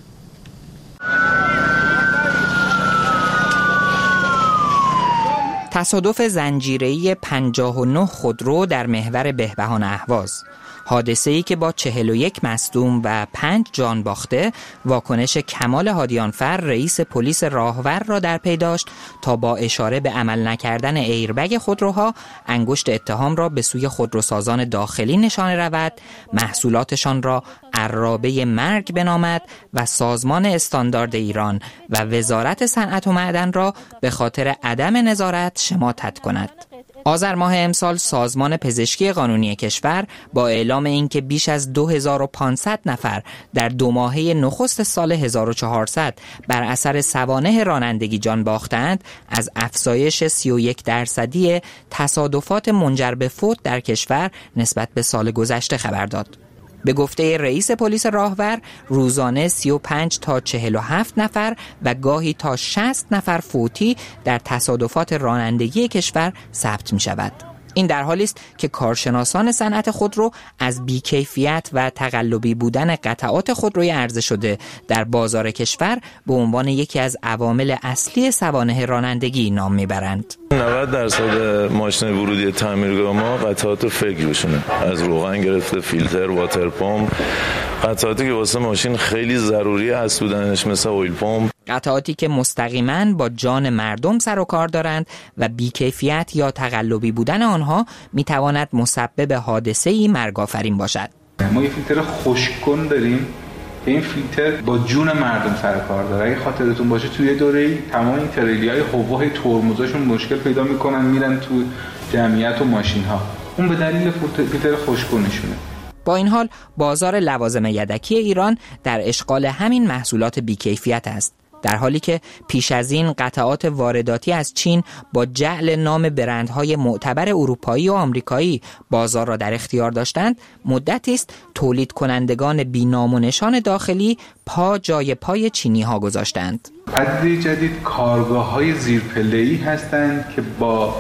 تصادف زنجیره‌ای پنجاه و نه خودرو در محور بهبهان اهواز. حادثه‌ای که با چهل و یک مصدوم و پنج جان باخته، واکنش کمال هادیانفر رئیس پلیس راهور را در پی داشت تا با اشاره به عمل نکردن ایربگ خودروها انگشت اتهام را به سوی خودروسازان داخلی نشانه رود، محصولاتشان را عرابه مرگ بنامد و سازمان استاندارد ایران و وزارت صنعت و معدن را به خاطر عدم نظارت شماتت کند. آذر ماه امسال سازمان پزشکی قانونی کشور با اعلام اینکه بیش از دو هزار و پانصد نفر در دو ماهه نخست سال هزار و چهارصد بر اثر سوانح رانندگی جان باختند، از افزایش سی و یک درصدی تصادفات منجر به فوت در کشور نسبت به سال گذشته خبر داد. به گفته رئیس پلیس راهور روزانه سی و پنج تا چهل و هفت نفر و گاهی تا شصت نفر فوتی در تصادفات رانندگی کشور ثبت می شود. این در حالی است که کارشناسان صنعت خودرو از بیکیفیت و تقلبی بودن قطعات خودروی عرضه شده در بازار کشور به عنوان یکی از عوامل اصلی سوانح رانندگی نام میبرند. نود درصد ماشین ورودی تعمیرگاه ما قطعات فکر بشونه، از روغن گرفته فیلتر، واتر پمپ، قطعاتی که واسه ماشین خیلی ضروری هست بودنش مثل اویل پمپ، قطعاتی که مستقیما با جان مردم سر و کار دارند و بیکیفیت یا تقلبی بودن آنها میتواند مسبب حادثه‌ای مرگ‌آفرین باشد. ما یه فیلتر خشک‌کن داریم که این فیلتر با جون مردم سر کار داره. اگه خاطرتون باشه توی دوره‌ای تمام این تریلی‌های حباب ترمزاشون مشکل پیدا میکنن، میرن تو جمعیت و ماشین‌ها. اون به دلیل فیلتر خشک‌کنشونه. با این حال بازار لوازم یدکی ایران در اشغال همین محصولات بیکیفیت است، در حالی که پیش از این قطعات وارداتی از چین با جعل نام برندهای معتبر اروپایی و آمریکایی بازار را در اختیار داشتند. مدتی است تولید کنندگان بی نام و نشان داخلی پا جای پای چینی ها گذاشتند. پدیده جدید کارگاه‌های زیرپله‌ای هستند که با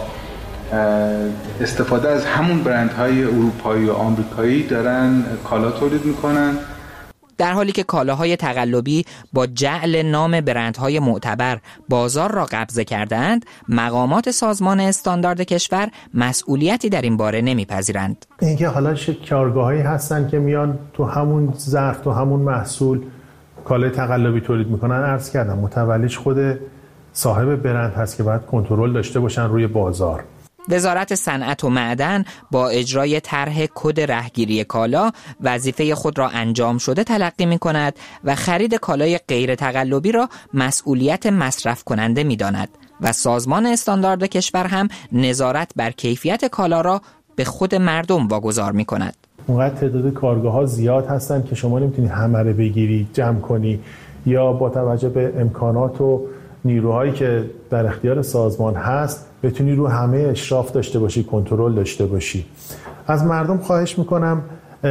استفاده از همون برندهای اروپایی و آمریکایی دارن کالا تولید میکنن. در حالی که کالاهای تقلبی با جعل نام برندهای معتبر بازار را قبضه کردند، مقامات سازمان استاندارد کشور مسئولیتی در این باره نمیپذیرند. اینکه حالا کارگاهایی هستن که میان تو همون ظرف، تو همون محصول کالای تقلبی تولید میکنن، عرض کردم متولیش خود صاحب برند هست که باید کنترل داشته باشن روی بازار. وزارت صنعت و معدن با اجرای طرح کد رهگیری کالا وظیفه خود را انجام شده تلقی می کند و خرید کالای غیر تقلبی را مسئولیت مصرف کننده می داند و سازمان استاندارد کشور هم نظارت بر کیفیت کالا را به خود مردم واگذار می کند. اونقدر تعداد کارگاه ها زیاد هستن که شما نمیتونی همه رو بگیری جمع کنی، یا با توجه به امکانات و نیروهایی که در اختیار سازمان هست بتونی رو همه اشراف داشته باشی، کنترل داشته باشی. از مردم خواهش میکنم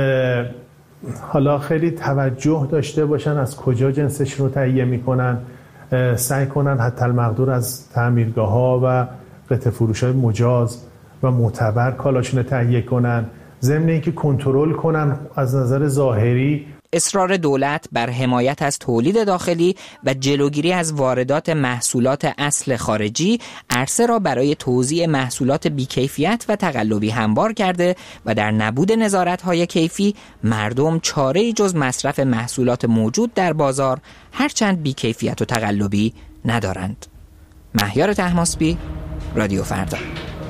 حالا خیلی توجه داشته باشن از کجا جنسش رو تهیه میکنن، سعی کنن حتی المقدور از تعمیرگاه ها و قطع فروش های مجاز و معتبر کالاشون تهیه کنن، ضمن اینکه کنترل کنن از نظر ظاهری. اصرار دولت بر حمایت از تولید داخلی و جلوگیری از واردات محصولات اصل خارجی عرصه را برای توزیع محصولات بیکیفیت و تقلبی هموار کرده و در نبود نظارت‌های کیفی مردم چاره‌ای جز مصرف محصولات موجود در بازار هرچند بیکیفیت و تقلبی ندارند. مهیار طهماسبی، رادیو فردا.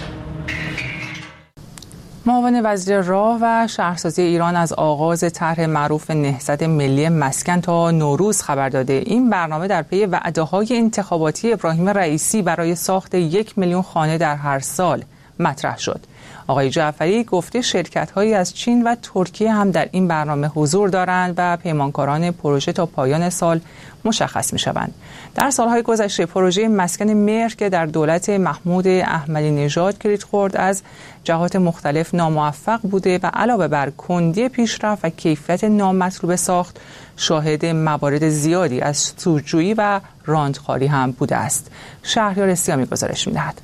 معاون وزیر راه و شهرسازی ایران از آغاز طرح معروف نهضت ملی مسکن تا نوروز خبر داده. این برنامه در پی وعده‌های انتخاباتی ابراهیم رئیسی برای ساخت یک میلیون خانه در هر سال مطرح شد. آقای جعفری گفته شرکت‌هایی از چین و ترکیه هم در این برنامه حضور دارند و پیمانکاران پروژه تا پایان سال مشخص می‌شوند. در سالهای گذشته پروژه مسکن مهر که در دولت محمود احمدی نژاد کلید خورد از جهات مختلف ناموفق بوده و علاوه بر کندی پیشرفت و کیفیت نامطلوب ساخت شاهد موارد زیادی از سودجویی و راندخواری هم بوده است. شهریار سیامی گزارش می‌دهد.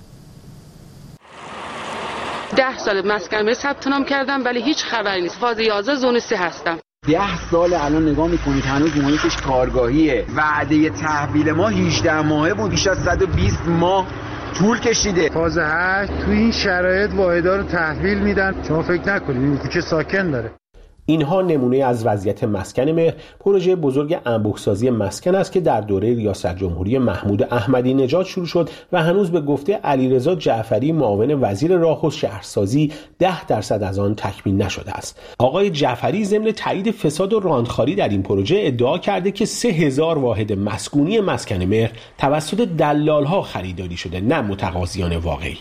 ده سال مسکن ثبت نام کردم ولی هیچ خبری نیست. فاز یازده زون سه هستم. ده سال الان نگاه میکنید هنوز محیطش کارگاهیه. وعده تحویل ما هجده ماهه بود، بیش از صد و بیست ماه طول کشیده. فاز هشت تو این شرایط واحدها رو تحویل میدن. شما فکر نکنید این کوچه ساکن داره. اینها نمونه از وضعیت مسکن مهر، پروژه بزرگ انبوه‌سازی مسکن است که در دوره ریاست جمهوری محمود احمدی نژاد شروع شد و هنوز به گفته علیرضا جعفری معاون وزیر راه و شهرسازی ده درصد از آن تکمیل نشده است. آقای جعفری ضمن تایید فساد و راندخواری در این پروژه ادعا کرده که سه هزار واحد مسکونی مسکن مهر توسط دلال‌ها خریداری شده، نه متقاضیان واقعی.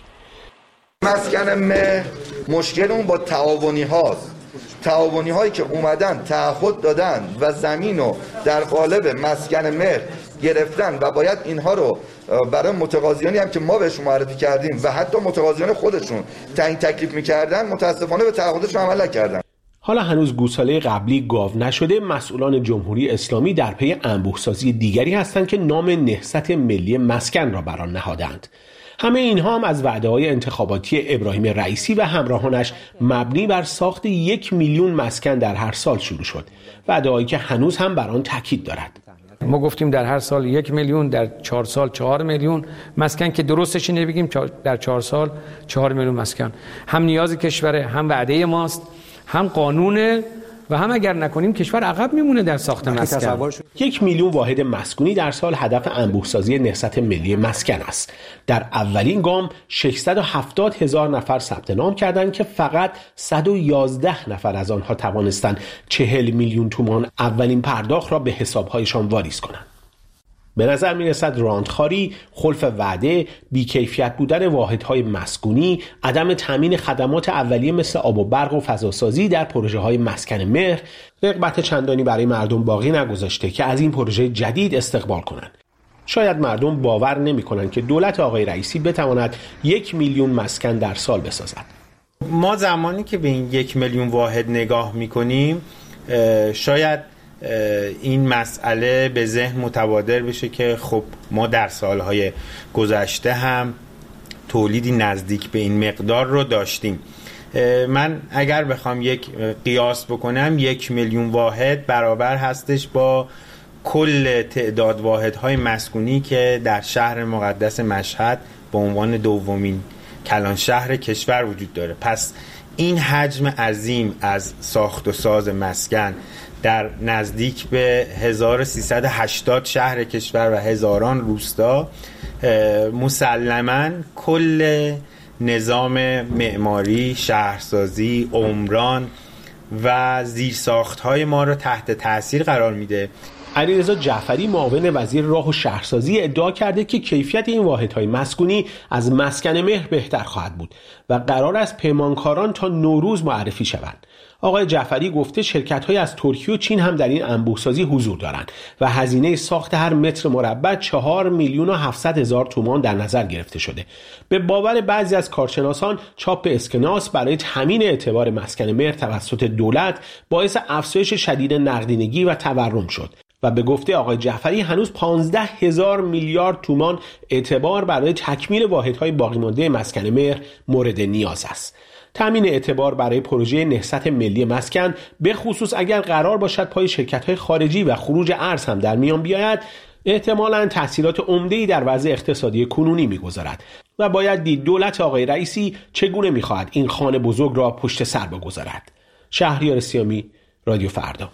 مسکن مهر مشکل اون با تعاونی هاست. تعاونی هایی که اومدن تعهد دادن و زمین رو در قالب مسکن مهر گرفتن و باید اینها رو برای متقاضیانی هم که ما بهشون معرفی کردیم و حتی متقاضیان خودشون تعیین تکلیف میکردن متاسفانه به تعهدشون عمل نکردن. حالا هنوز گوساله قبلی گاو نشده، مسئولان جمهوری اسلامی در پی انبوه‌سازی دیگری هستند که نام نهضت ملی مسکن را بر آن نهادند. همه اینها هم از وعده‌های انتخاباتی ابراهیم رئیسی و همراهانش مبنی بر ساخت یک میلیون مسکن در هر سال شروع شد. وعده‌هایی که هنوز هم بر آن تاکید دارد. ما گفتیم در هر سال یک میلیون، در چهار سال چهار میلیون مسکن، که درستش اینه بگیم در چهار سال چهار میلیون مسکن. هم نیاز کشوره، هم وعده ماست، هم قانونه و هم اگر نکنیم کشور عقب میمونه در ساخت مسکن. یک میلیون واحد مسکونی در سال هدف انبوه‌سازی نهضت ملی مسکن است. در اولین گام ششصد و هفتاد هزار نفر ثبت نام کردند که فقط صد و یازده نفر از آنها توانستند چهل میلیون تومان اولین پرداخت را به حساب‌هایشان واریز کنند. به نظر می رسد راندخواری، خلف وعده، بیکیفیت بودن واحدهای مسکونی، عدم تامین خدمات اولیه مثل آب و برق و فضاسازی در پروژه های مسکن مهر رغبت چندانی برای مردم باقی نگذاشته که از این پروژه جدید استقبال کنند. شاید مردم باور نمی کنند که دولت آقای رئیسی بتواند یک میلیون مسکن در سال بسازد. ما زمانی که به این یک میلیون واحد نگاه می کنیم شاید این مسئله به ذهن متبادر بشه که خب ما در سالهای گذشته هم تولیدی نزدیک به این مقدار رو داشتیم. من اگر بخوام یک قیاس بکنم، یک میلیون واحد برابر هستش با کل تعداد واحدهای مسکونی که در شهر مقدس مشهد به عنوان دومین کلان شهر کشور وجود داره. پس این حجم عظیم از ساخت و ساز مسکن در نزدیک به هزار و سیصد و هشتاد شهر کشور و هزاران روستا مسلماً کل نظام معماری، شهرسازی، عمران و زیرساخت‌های ما رو تحت تاثیر قرار میده. علیرضا جعفری معاون وزیر راه و شهرسازی ادعا کرده که کیفیت این واحدهای مسکونی از مسکن مهر بهتر خواهد بود و قرار است پیمانکاران تا نوروز معرفی شوند. آقای جعفری گفته شرکت‌های از ترکیه و چین هم در این انبوه‌سازی حضور دارند و هزینه ساخت هر متر مربع چهار میلیون و هفتصد هزار تومان در نظر گرفته شده. به باور بعضی از کارشناسان چاپ اسکناس برای تامین اعتبار مسکن مهر توسط دولت باعث افزایش شدید نقدینگی و تورم شد و به گفته آقای جعفری هنوز پانزده هزار میلیارد تومان اعتبار برای تکمیل واحدهای باقی مانده مسکن مهر مورد نیاز است. تامین اعتبار برای پروژه نهضت ملی مسکن به خصوص اگر قرار باشد پای شرکت‌های خارجی و خروج ارز هم در میان بیاید، احتمالاً تأثیرات عمده‌ای در وضع اقتصادی کنونی می‌گذارد و باید دید دولت آقای رئیسی چگونه می‌خواهد این خانه بزرگ را پشت سر بگذارد. شهریار سیامی، رادیو فردا.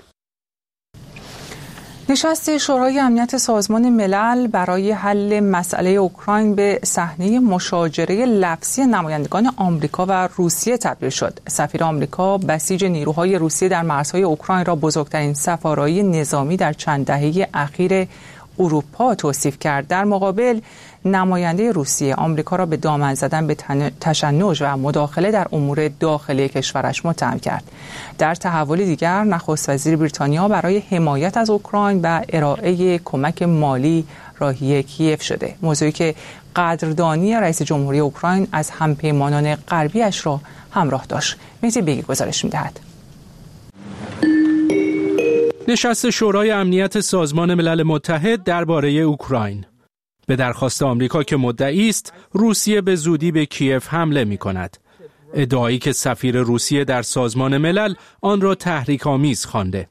نشست شورای امنیت سازمان ملل برای حل مسئله اوکراین به صحنه مشاجره لفظی نمایندگان آمریکا و روسیه تبدیل شد. سفیر آمریکا بسیج نیروهای روسیه در مرزهای اوکراین را بزرگترین سفارایی نظامی در چند دهه اخیر اروپا توصیف کرد. در مقابل نماینده روسیه آمریکا را به دامن زدن به تشنج و مداخله در امور داخلی کشورش متهم کرد. در تحول دیگر نخست وزیر بریتانیا برای حمایت از اوکراین و ارائه کمک مالی راهی کیف شده، موضوعی که قدردانی رئیس جمهوری اوکراین از همپیمانان غربیش را همراه داشت. مهدی بیگی گزارش می‌دهد. نشست شورای امنیت سازمان ملل متحد درباره اوکراین. به درخواست آمریکا که مدعی است، روسیه به زودی به کیف حمله می کند. ادعایی که سفیر روسیه در سازمان ملل آن را تحریک‌آمیز خوانده.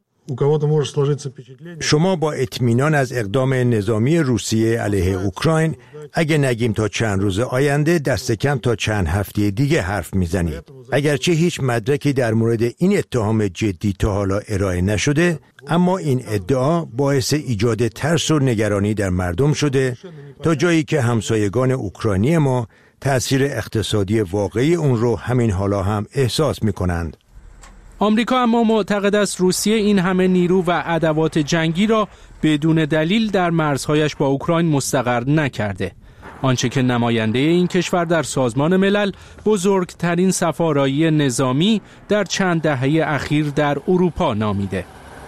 شما با اطمینان از اقدام نظامی روسیه علیه اوکراین اگه نگیم تا چند روز آینده دست کم تا چند هفته دیگه حرف میزنید. اگرچه هیچ مدرکی در مورد این اتهام جدی تا حالا ارائه نشده، اما این ادعا باعث ایجاد ترس و نگرانی در مردم شده تا جایی که همسایگان اوکراینی ما تأثیر اقتصادی واقعی اون رو همین حالا هم احساس میکنند. آمریکا اما معتقد است روسیه این همه نیرو و ادوات جنگی را بدون دلیل در مرزهایش با اوکراین مستقر نکرده. آنچه که نماینده این کشور در سازمان ملل بزرگترین سفارایی نظامی در چند دهه اخیر در اروپا نامیده.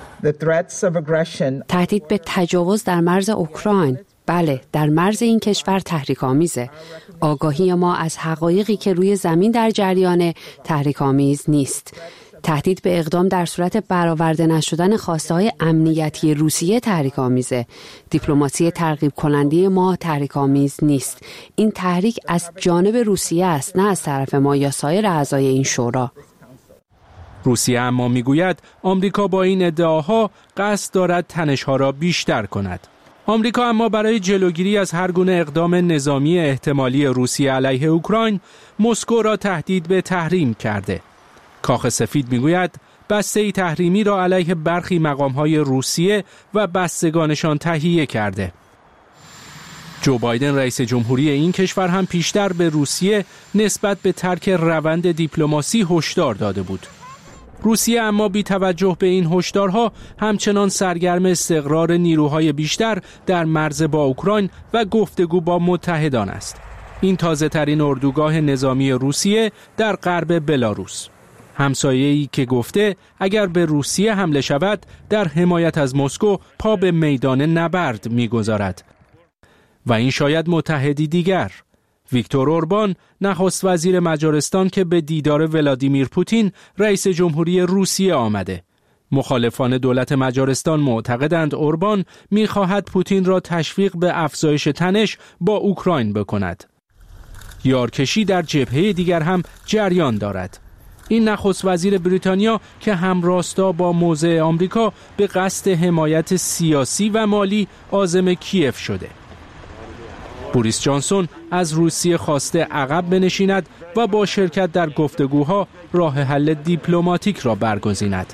تهدید به تجاوز در مرز اوکراین، بله، در مرز این کشور تحریک‌آمیزه. آگاهی ما از حقایقی که روی زمین در جریان تحریک‌آمیز نیست. تهدید به اقدام در صورت برآورده نشدن خواسته‌های امنیتی روسیه تحریک‌آمیزه. دیپلماسی ترغیب کننده ما تحریک‌آمیز نیست. این تحریک از جانب روسیه است، نه از طرف ما یا سایر اعضای این شورا. روسیه اما میگوید آمریکا با این ادعاها قصد دارد تنش‌ها را بیشتر کند. آمریکا اما برای جلوگیری از هر گونه اقدام نظامی احتمالی روسیه علیه اوکراین، مسکو را تهدید به تحریم کرده. کاخ سفید میگوید بسته‌ای تحریمی را علیه برخی مقام‌های روسیه و بستگانشان تهیه کرده. جو بایدن رئیس جمهوری این کشور هم پیشتر به روسیه نسبت به ترک روند دیپلماسی هشدار داده بود. روسیه اما بی توجه به این هشدارها همچنان سرگرم استقرار نیروهای بیشتر در مرز با اوکراین و گفتگو با متحدان است. این تازه ترین اردوگاه نظامی روسیه در غرب بلاروس. همسایه‌ای که گفته اگر به روسیه حمله شود در حمایت از مسکو پا به میدان نبرد می‌گذارد. و این شاید متحدی دیگر، ویکتور اوربان نخست وزیر مجارستان که به دیدار ولادیمیر پوتین رئیس جمهوری روسیه آمده. مخالفان دولت مجارستان معتقدند اوربان می‌خواهد پوتین را تشویق به افزایش تنش با اوکراین بکند. یارکشی در جبهه دیگر هم جریان دارد. این نخست وزیر بریتانیا که همراستا با موضع آمریکا به قصد حمایت سیاسی و مالی عازم کیف شده. بوریس جانسون از روسیه خواسته عقب بنشیند و با شرکت در گفتگوها راه حل دیپلماتیک را برگزیند.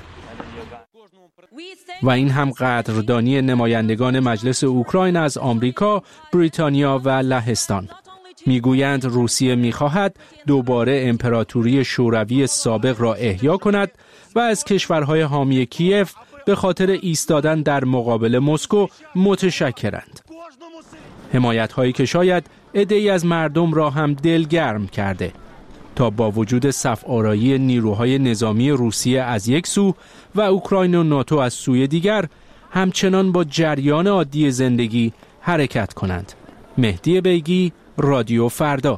و این هم قدردانی نمایندگان مجلس اوکراین از آمریکا، بریتانیا و لهستان. میگویند روسیه میخواهد دوباره امپراتوری شوروی سابق را احیا کند و از کشورهای حامی کیف به خاطر ایستادن در مقابل مسکو متشکرند. حمایت‌هایی که شاید عده‌ای از مردم را هم دلگرم کرده تا با وجود صف آرایی نیروهای نظامی روسیه از یک سو و اوکراین و ناتو از سوی دیگر همچنان با جریان عادی زندگی حرکت کنند. مهدی بیگی، رادیو فردا.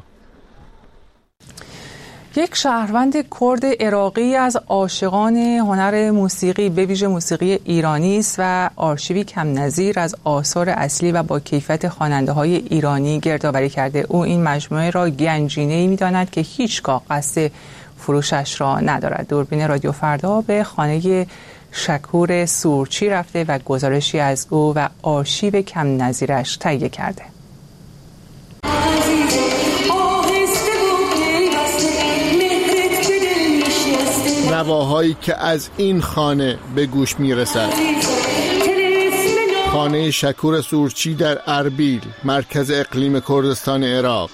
یک شهروند کرد عراقی از عاشقان هنر موسیقی به ویژه موسیقی ایرانی است و آرشیوی کم نظیر از آثار اصلی و با کیفیت خواننده‌های ایرانی گردآوری کرده. او این مجموعه را گنجینه‌ای می‌داند که هیچگاه قصد فروشش را ندارد. دوربین رادیو فردا به خانه شکور سورچی رفته و گزارشی از او و آرشیو کم نظیرش تهیه کرده. نواهایی که از این خانه به گوش میرسد. خانه شکور سورچی در اربیل، مرکز اقلیم کردستان عراق.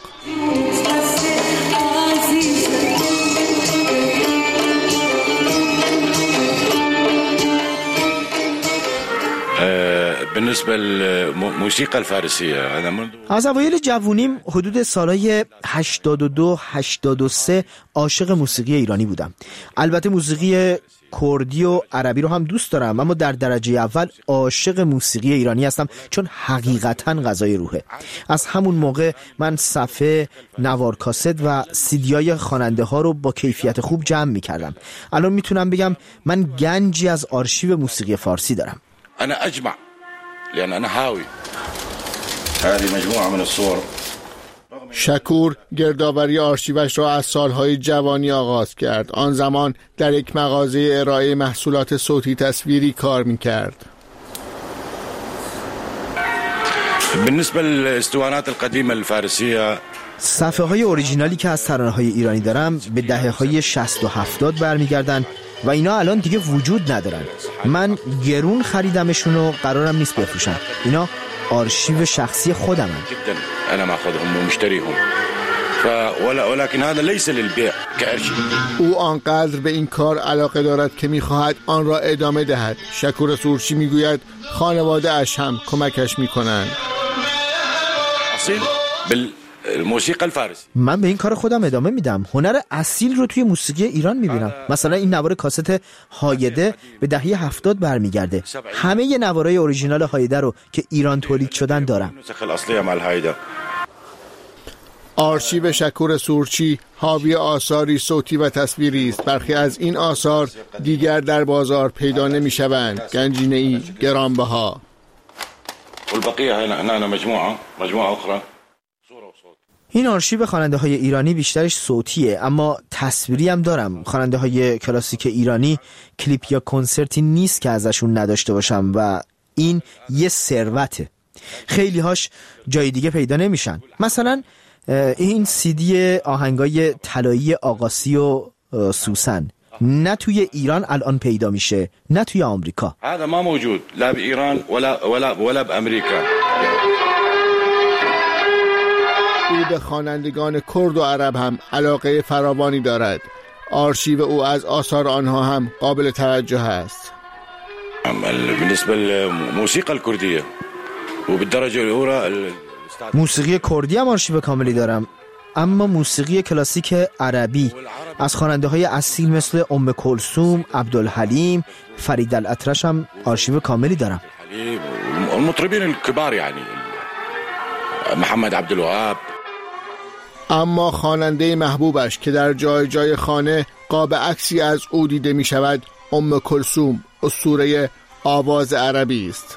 بالنسبه للموسيقى الفارسيه از اوایل جوونیم حدود سالهای هشتاد و دو هشتاد و سه عاشق موسیقی ایرانی بودم. البته موسیقی کردی و عربی رو هم دوست دارم، اما در درجه اول عاشق موسیقی ایرانی هستم چون حقیقتاً غذای روحه. از همون موقع من صفحه نوار کاست و سیدیای خواننده ها رو با کیفیت خوب جمع می‌کردم. الان میتونم بگم من گنجی از آرشیو موسیقی فارسی دارم. انا اجمع لأن أنا هاوي هذه مجموعة من الصور. شکور گردآوری آرشیوش را از سالهای جوانی آغاز کرد. آن زمان در یک مغازه ارائه محصولات صوتی تصویری کار می‌کرد. بالنسبة للاسطوانات القديمة الفارسية صفحه های اوریجینالی که از ترانه های ایرانی دارم به دهه های شصت و هفتاد برمیگردن و اینا الان دیگه وجود ندارن. من گرون خریدمشون و قرارم نیست بفروشم. اینا آرشیو شخصی خودمن. جدا انا ماخذهم ومشتريهم ولكن هذا ليس للبيع كارشيف. او آنقدر به این کار علاقه دارد که میخواهد آن را ادامه دهد. شکور سورچی میگوید خانواده اش هم کمکش میکنند. اصیل بال موسیقی الفارسی. من به این کار خودم ادامه میدم. هنر اصیل رو توی موسیقی ایران میبینم. مثلا این نوار کاست هایده به دهه هفتاد برمیگرده. همه ی نوارای اوریجینال هایده رو که ایران تولید شدن دارم. آرشیو شکور سورچی حاوی آثاری صوتی و تصویری است. برخی از این آثار دیگر در بازار پیدا نمیشوند. گنجینه‌ای گرانبها. والبقيه هنا مجموعه مجموعه اخرى. این آرشیو خواننده های ایرانی بیشترش صوتیه، اما تصویری هم دارم. خواننده های کلاسیک ایرانی کلیپ یا کنسرتی نیست که ازشون نداشته باشم و این یه ثروته. خیلی هاش جای دیگه پیدا نمیشن. مثلا این سیدی آهنگای طلایی آقاسی و سوسن نه توی ایران الان پیدا میشه نه توی آمریکا. هذا ما موجود لا بإيران ولا ولا ولا بأمریکا. او به خوانندگان کرد و عرب هم علاقه فراوانی دارد. آرشیو او از آثار آنها هم قابل توجه است. بالنسبه للموسیقى الكرديه وبالدرجه الاولى موسیقی کردی هم آرشیو کاملی دارم، اما موسیقی کلاسیک عربی از خواننده های اصیل مثل ام کلثوم، عبدالحلیم، فرید الاطرش هم آرشیو کاملی دارم. المطربین الكبار یعنی محمد عبدالوهاب. اما خواننده محبوبش که در جای جای خانه قاب عکسی از او دیده می شود ام کلثوم، اسطوره آواز عربی است.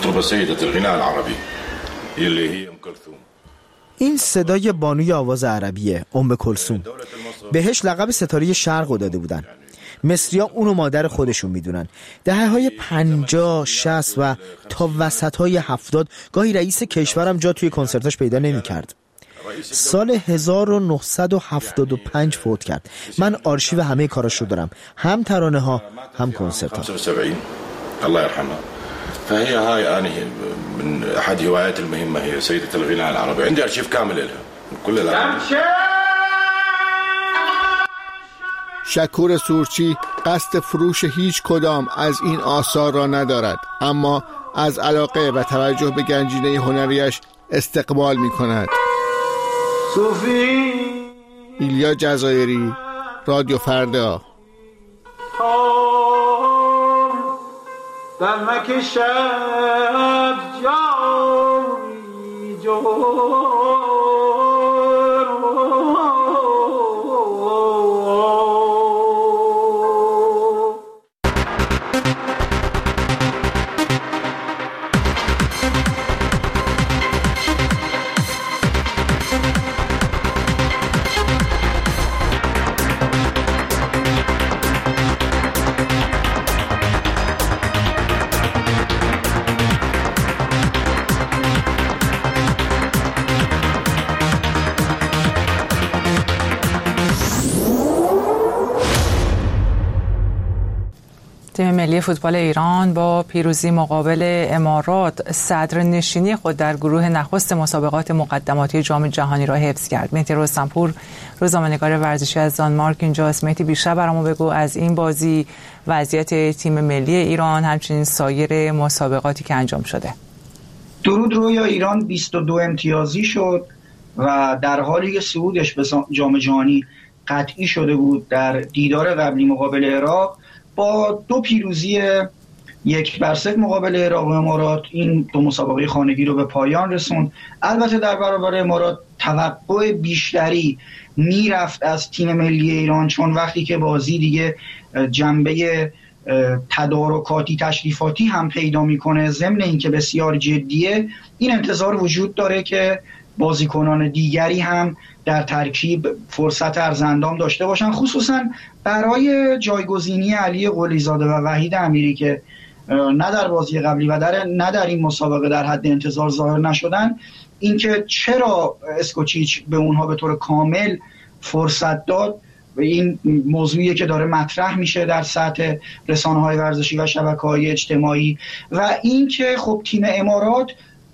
المطربة سيدة الغناء العربي اللي هي ام كلثوم. این صدای بانوی آواز عربیه، ام کلثوم. بهش لقب ستاره شرق رو داده بودن. مصری‌ها اونو مادر خودشون میدونن. دهه‌های پنجاه، شصت و تا وسط‌های هفتاد گاهی رئیس کشورم جا توی کنسرتاش پیدا نمی‌کرد. سال هزار و نهصد و هفتاد و پنج فوت کرد. من آرشیو همه کاراش رو دارم، هم ترانه ها هم کنسرت ها. الله يرحمها. فهي هاي أنا من أحد هواياتي المهمة هي سيدة الغناء العربي. عندي أرشيف كامل لها كل الأغاني. شکور سورچی قصد فروش هیچ کدام از این آثار را ندارد، اما از علاقه و توجه به گنجینه هنریش استقبال می کند. ایلیا جزایری، رادیو فردا. در مکشد جایی جایی تیم ملی فوتبال ایران با پیروزی مقابل امارات صدرنشینی خود در گروه نخست مسابقات مقدماتی جام جهانی را حفظ کرد. مهدی رستمپور، روزنامه‌نگار ورزشی از دانمارک اینجاست. مهدی، بیشتر برامون بگو از این بازی، وضعیت تیم ملی ایران، همچنین سایر مسابقاتی که انجام شده. درود رویا. ایران بیست و دو امتیازی شد و در حالی که صعودش به جام جهانی قطعی شده بود در دیدار قبلی مقابل عراق، با دو پیروزی یک بر صفر مقابل عراق و امارات این دو مسابقه خانگی رو به پایان رسوند. البته در برابر امارات توقع بیشتری میرفت از تیم ملی ایران، چون وقتی که بازی دیگه جنبه تدارکاتی تشریفاتی هم پیدا میکنه، ضمن اینکه بسیار جدیه، این انتظار وجود داره که بازیکنان دیگری هم در ترکیب فرصت ارزندام داشته باشن، خصوصا برای جایگزینی علی قلیزاده و وحید امیری که نه در بازی قبلی و در نه در این مسابقه در حد انتظار ظاهر نشدن. اینکه چرا اسکوچیچ به اونها به طور کامل فرصت داد و این موضوعیه که داره مطرح میشه در سطح رسانه‌های ورزشی و شبکه‌های اجتماعی. و اینکه خب تیم امارات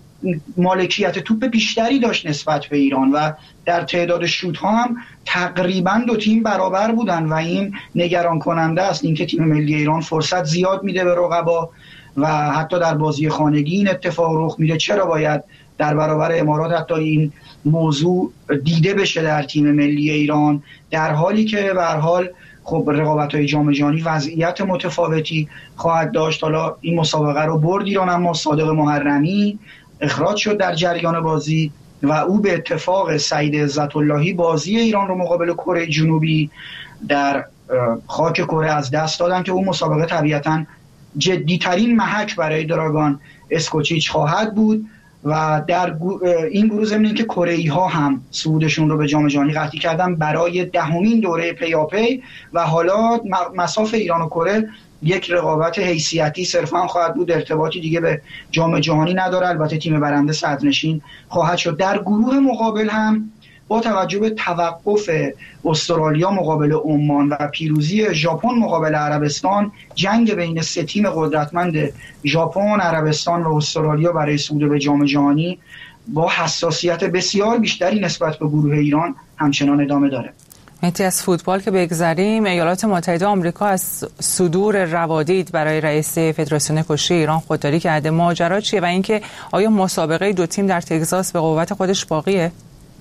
مالکیت توپ بیشتری داشت نسبت به ایران و در تعداد شوت ها هم تقریبا دو تیم برابر بودن و این نگران کننده است. اینکه تیم ملی ایران فرصت زیاد میده به رقبا و حتی در بازی خانگی این اتفاق رخ میده. چرا باید در برابر امارات حتی این موضوع دیده بشه در تیم ملی ایران، در حالی که به هر حال خب رقابت‌های جام جهانی وضعیت متفاوتی خواهد داشت. حالا این مسابقه رو برد ایران، اما صادق محرمی اخراج شد در جریان بازی و او به اتفاق سعید عزت اللهی بازی ایران رو مقابل کره جنوبی در خاک کره از دست دادن که اون مسابقه طبیعتاً جدی‌ترین محک برای دراگان اسکوچیچ خواهد بود و در این گروه ضمن اینکه کره‌ای‌ها هم صعودشون رو به جام جهانی قطعی کردن برای دهمین دوره پیاپی و حالا مصاف ایران و کره یک رقابت حیثیتی صرفا خواهد بود، ارتباطی دیگه به جام جهانی نداره. البته تیم برنده صدرنشین خواهد شد. در گروه مقابل هم با توجه به توقف استرالیا مقابل عمان و پیروزی ژاپن مقابل عربستان، جنگ بین سه تیم قدرتمند ژاپن، عربستان و استرالیا برای صعود به جام جهانی با حساسیت بسیار بیشتری نسبت به گروه ایران همچنان ادامه داره. مهدی، از فوتبال که بگذریم، ایالات متحده آمریکا از صدور روادید برای رئیس فدراسیون کشتی ایران خودداری کرده. ماجرا چیه و اینکه آیا مسابقه دو تیم در تگزاس به قوت خودش باقیه؟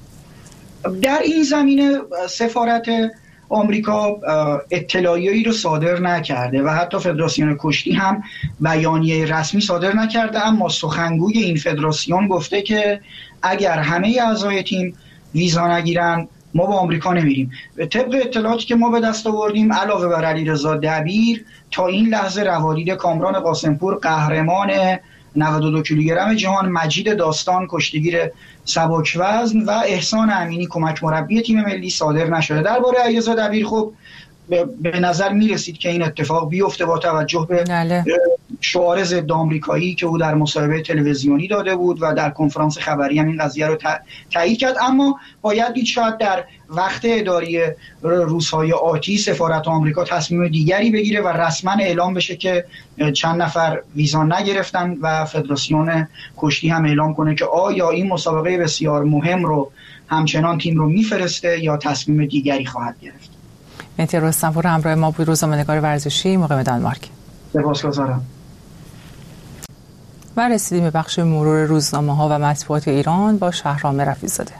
در این زمینه سفارت آمریکا اطلاعیه‌ای رو صادر نکرده و حتی فدراسیون کشتی هم بیانیه رسمی صادر نکرده، اما سخنگوی این فدراسیون گفته که اگر همه اعضای تیم ویزا نگیرن ما با آمریکا نمیریم. طبق اطلاعاتی که ما به دست آوردیم، علاوه بر علیرضا دبیر، تا این لحظه روادید کامران قاسمپور قهرمان نود و دو کیلوگرم جهان، مجید داستان کشتیگیر سبک وزن و احسان امینی کمک مربی تیم ملی صادر نشده. درباره علیرضا دبیر خب به نظر می رسید که این اتفاق بیفته با توجه به شعار ضد آمریکایی که او در مصاحبه تلویزیونی داده بود و در کنفرانس خبری هم این قضیه رو تایید کرد. اما باید دید شاید در وقت اداری روزهای آتی سفارت آمریکا تصمیم دیگری بگیره و رسما اعلام بشه که چند نفر ویزا نگرفتن و فدراسیون کشتی هم اعلام کنه که آیا این مسابقه بسیار مهم رو همچنان تیم رو میفرسته یا تصمیم دیگری خواهد گرفت. مهدی رستمپور همراه ما بود، روزنامه‌نگار ورزشی مقیم دانمارک. سپاسگزارم. و رسیدیم به بخش مرور روزنامه‌ها و مطبوعات ایران با شهرام رفیع‌زاده.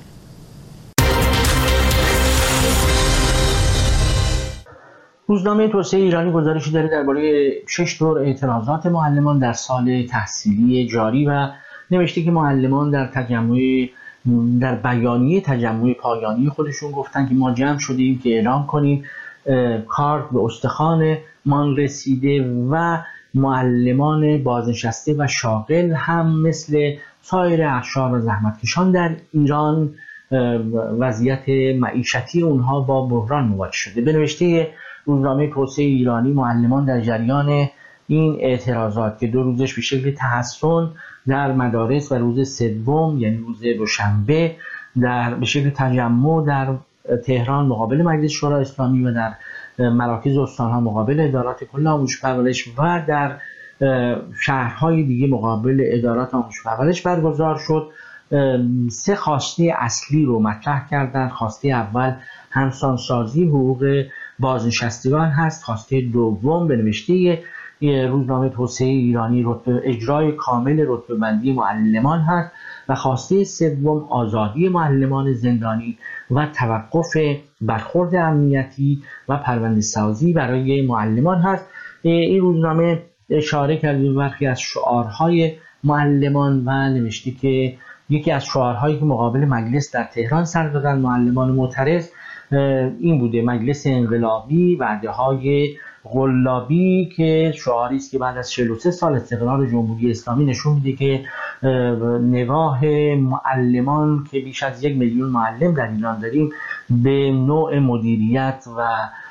روزنامه توسعه ایرانی گزارشی داره درباره شش دور اعتراضات معلمان در سال تحصیلی جاری و نوشته که معلمان در تجمع در بیانیه تجمع پایانی خودشون گفتن که ما جمع شدیم که اعلام کنیم کار به استخوان مان رسیده و معلمان بازنشسته و شاغل هم مثل سایر اقشار و زحمتکشان در ایران وضعیت معیشتی اونها با بحران مواجه شده. به نوشته روزنامه توسعه ایرانی معلمان در جریان این اعتراضات که دو روزش به شکل تحسن در مدارس و روز سوم یعنی روز دوشنبه در به شکل تجمع در تهران مقابل مجلس شورای اسلامی و در مراکز استان‌ها مقابل ادارات کل آموزش پرورش و در شهرهای دیگه مقابل ادارات آموزش پرورش برگزار شد. سه خواسته اصلی رو مطرح کردن. خواسته اول همسانسازی حقوق بازنشستگان هست. خواسته دوم به نوشته روزنامه توسعه ایرانی رتبه اجرای کامل رتبه بندی معلمان هست و خواسته سوم آزادی معلمان زندانی و توقف برخورد امنیتی و پرونده سازی برای معلمان هست. این روزنامه اشاره کرده به برخی از شعارهای معلمان و نوشته که یکی از شعارهایی که مقابل مجلس در تهران سر دادن معلمان معترض این بوده: مجلس انقلابی، وعده‌های غلابی، که شعاری است که بعد از چهل و سه سال استقرار جمهوری اسلامی نشون میده که نگاه معلمان که بیش از یک میلیون معلم در ایران داریم به نوع مدیریت و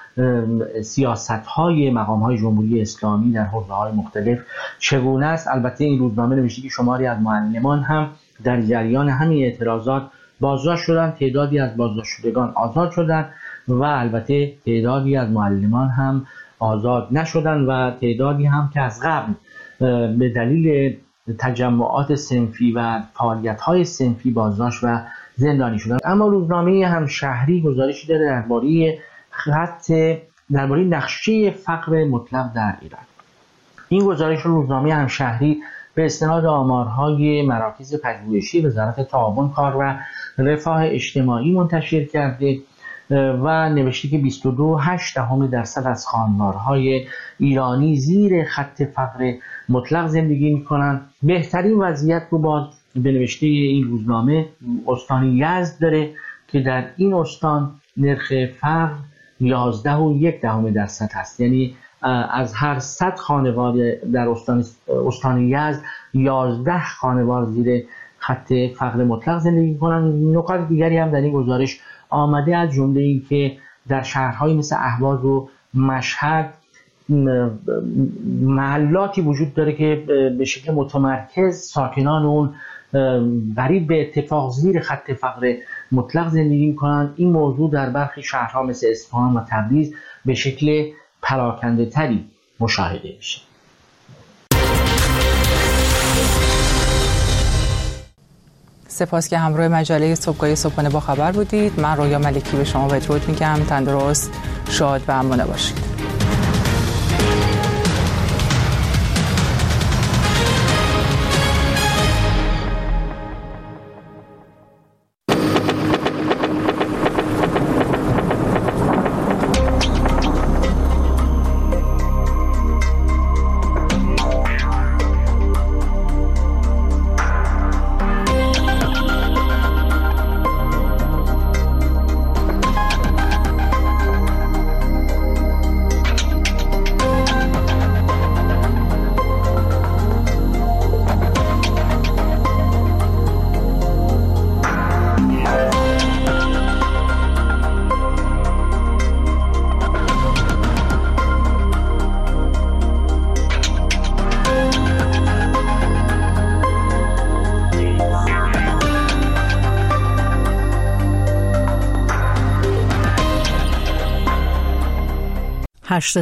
سیاست‌های مقام‌های جمهوری اسلامی در حوزه‌های مختلف چگونه است. البته این روزنامه نوشته که شماری از معلمان هم در جریان همین اعتراضات بازداشت شدند، تعدادی از بازداشت شدگان آزاد شدند و البته تعدادی از معلمان هم آزاد نشدند و تعدادی هم که از قبل به دلیل تجمعات صنفی و فعالیت‌های صنفی بازداشت و زندانی شدند. اما روزنامه همشهری گزارشی داره درباره خط درباره نقشه فقر مطلق در ایران. این گزارش روزنامه همشهری به استناد آمارهای مراکز پژوهشی وزارت تعاون کار و رفاه اجتماعی منتشر کرده و نوشته که بیست و دو و هشت دهم درصد از خانوارهای ایرانی زیر خط فقر مطلق زندگی می‌کنند. بهترین وضعیت رو باز به نوشته این روزنامه استان یزد داره که در این استان نرخ فقر یازده و یک دهم درصد هست، یعنی از هر صد خانوار در استان استان یزد یازده خانوار زیر خط فقر مطلق زندگی می‌کنند. نکات دیگری هم در این گزارش آمده از جمله این که در شهرهایی مثل اهواز و مشهد محلاتی وجود داره که به شکل متمرکز ساکنان اون قریب به اتفاق زیر خط فقر مطلق زندگی می‌کنند. این موضوع در برخی شهرها مثل اصفهان و تبریز به شکل پراکنده تری مشاهده میشه. سپاس که همراه مجله صبحگاهی صبحانه با خبر بودید. من رویا ملکی به شما بدرود میگم. تندرست، شاد و امنه باشید. هشت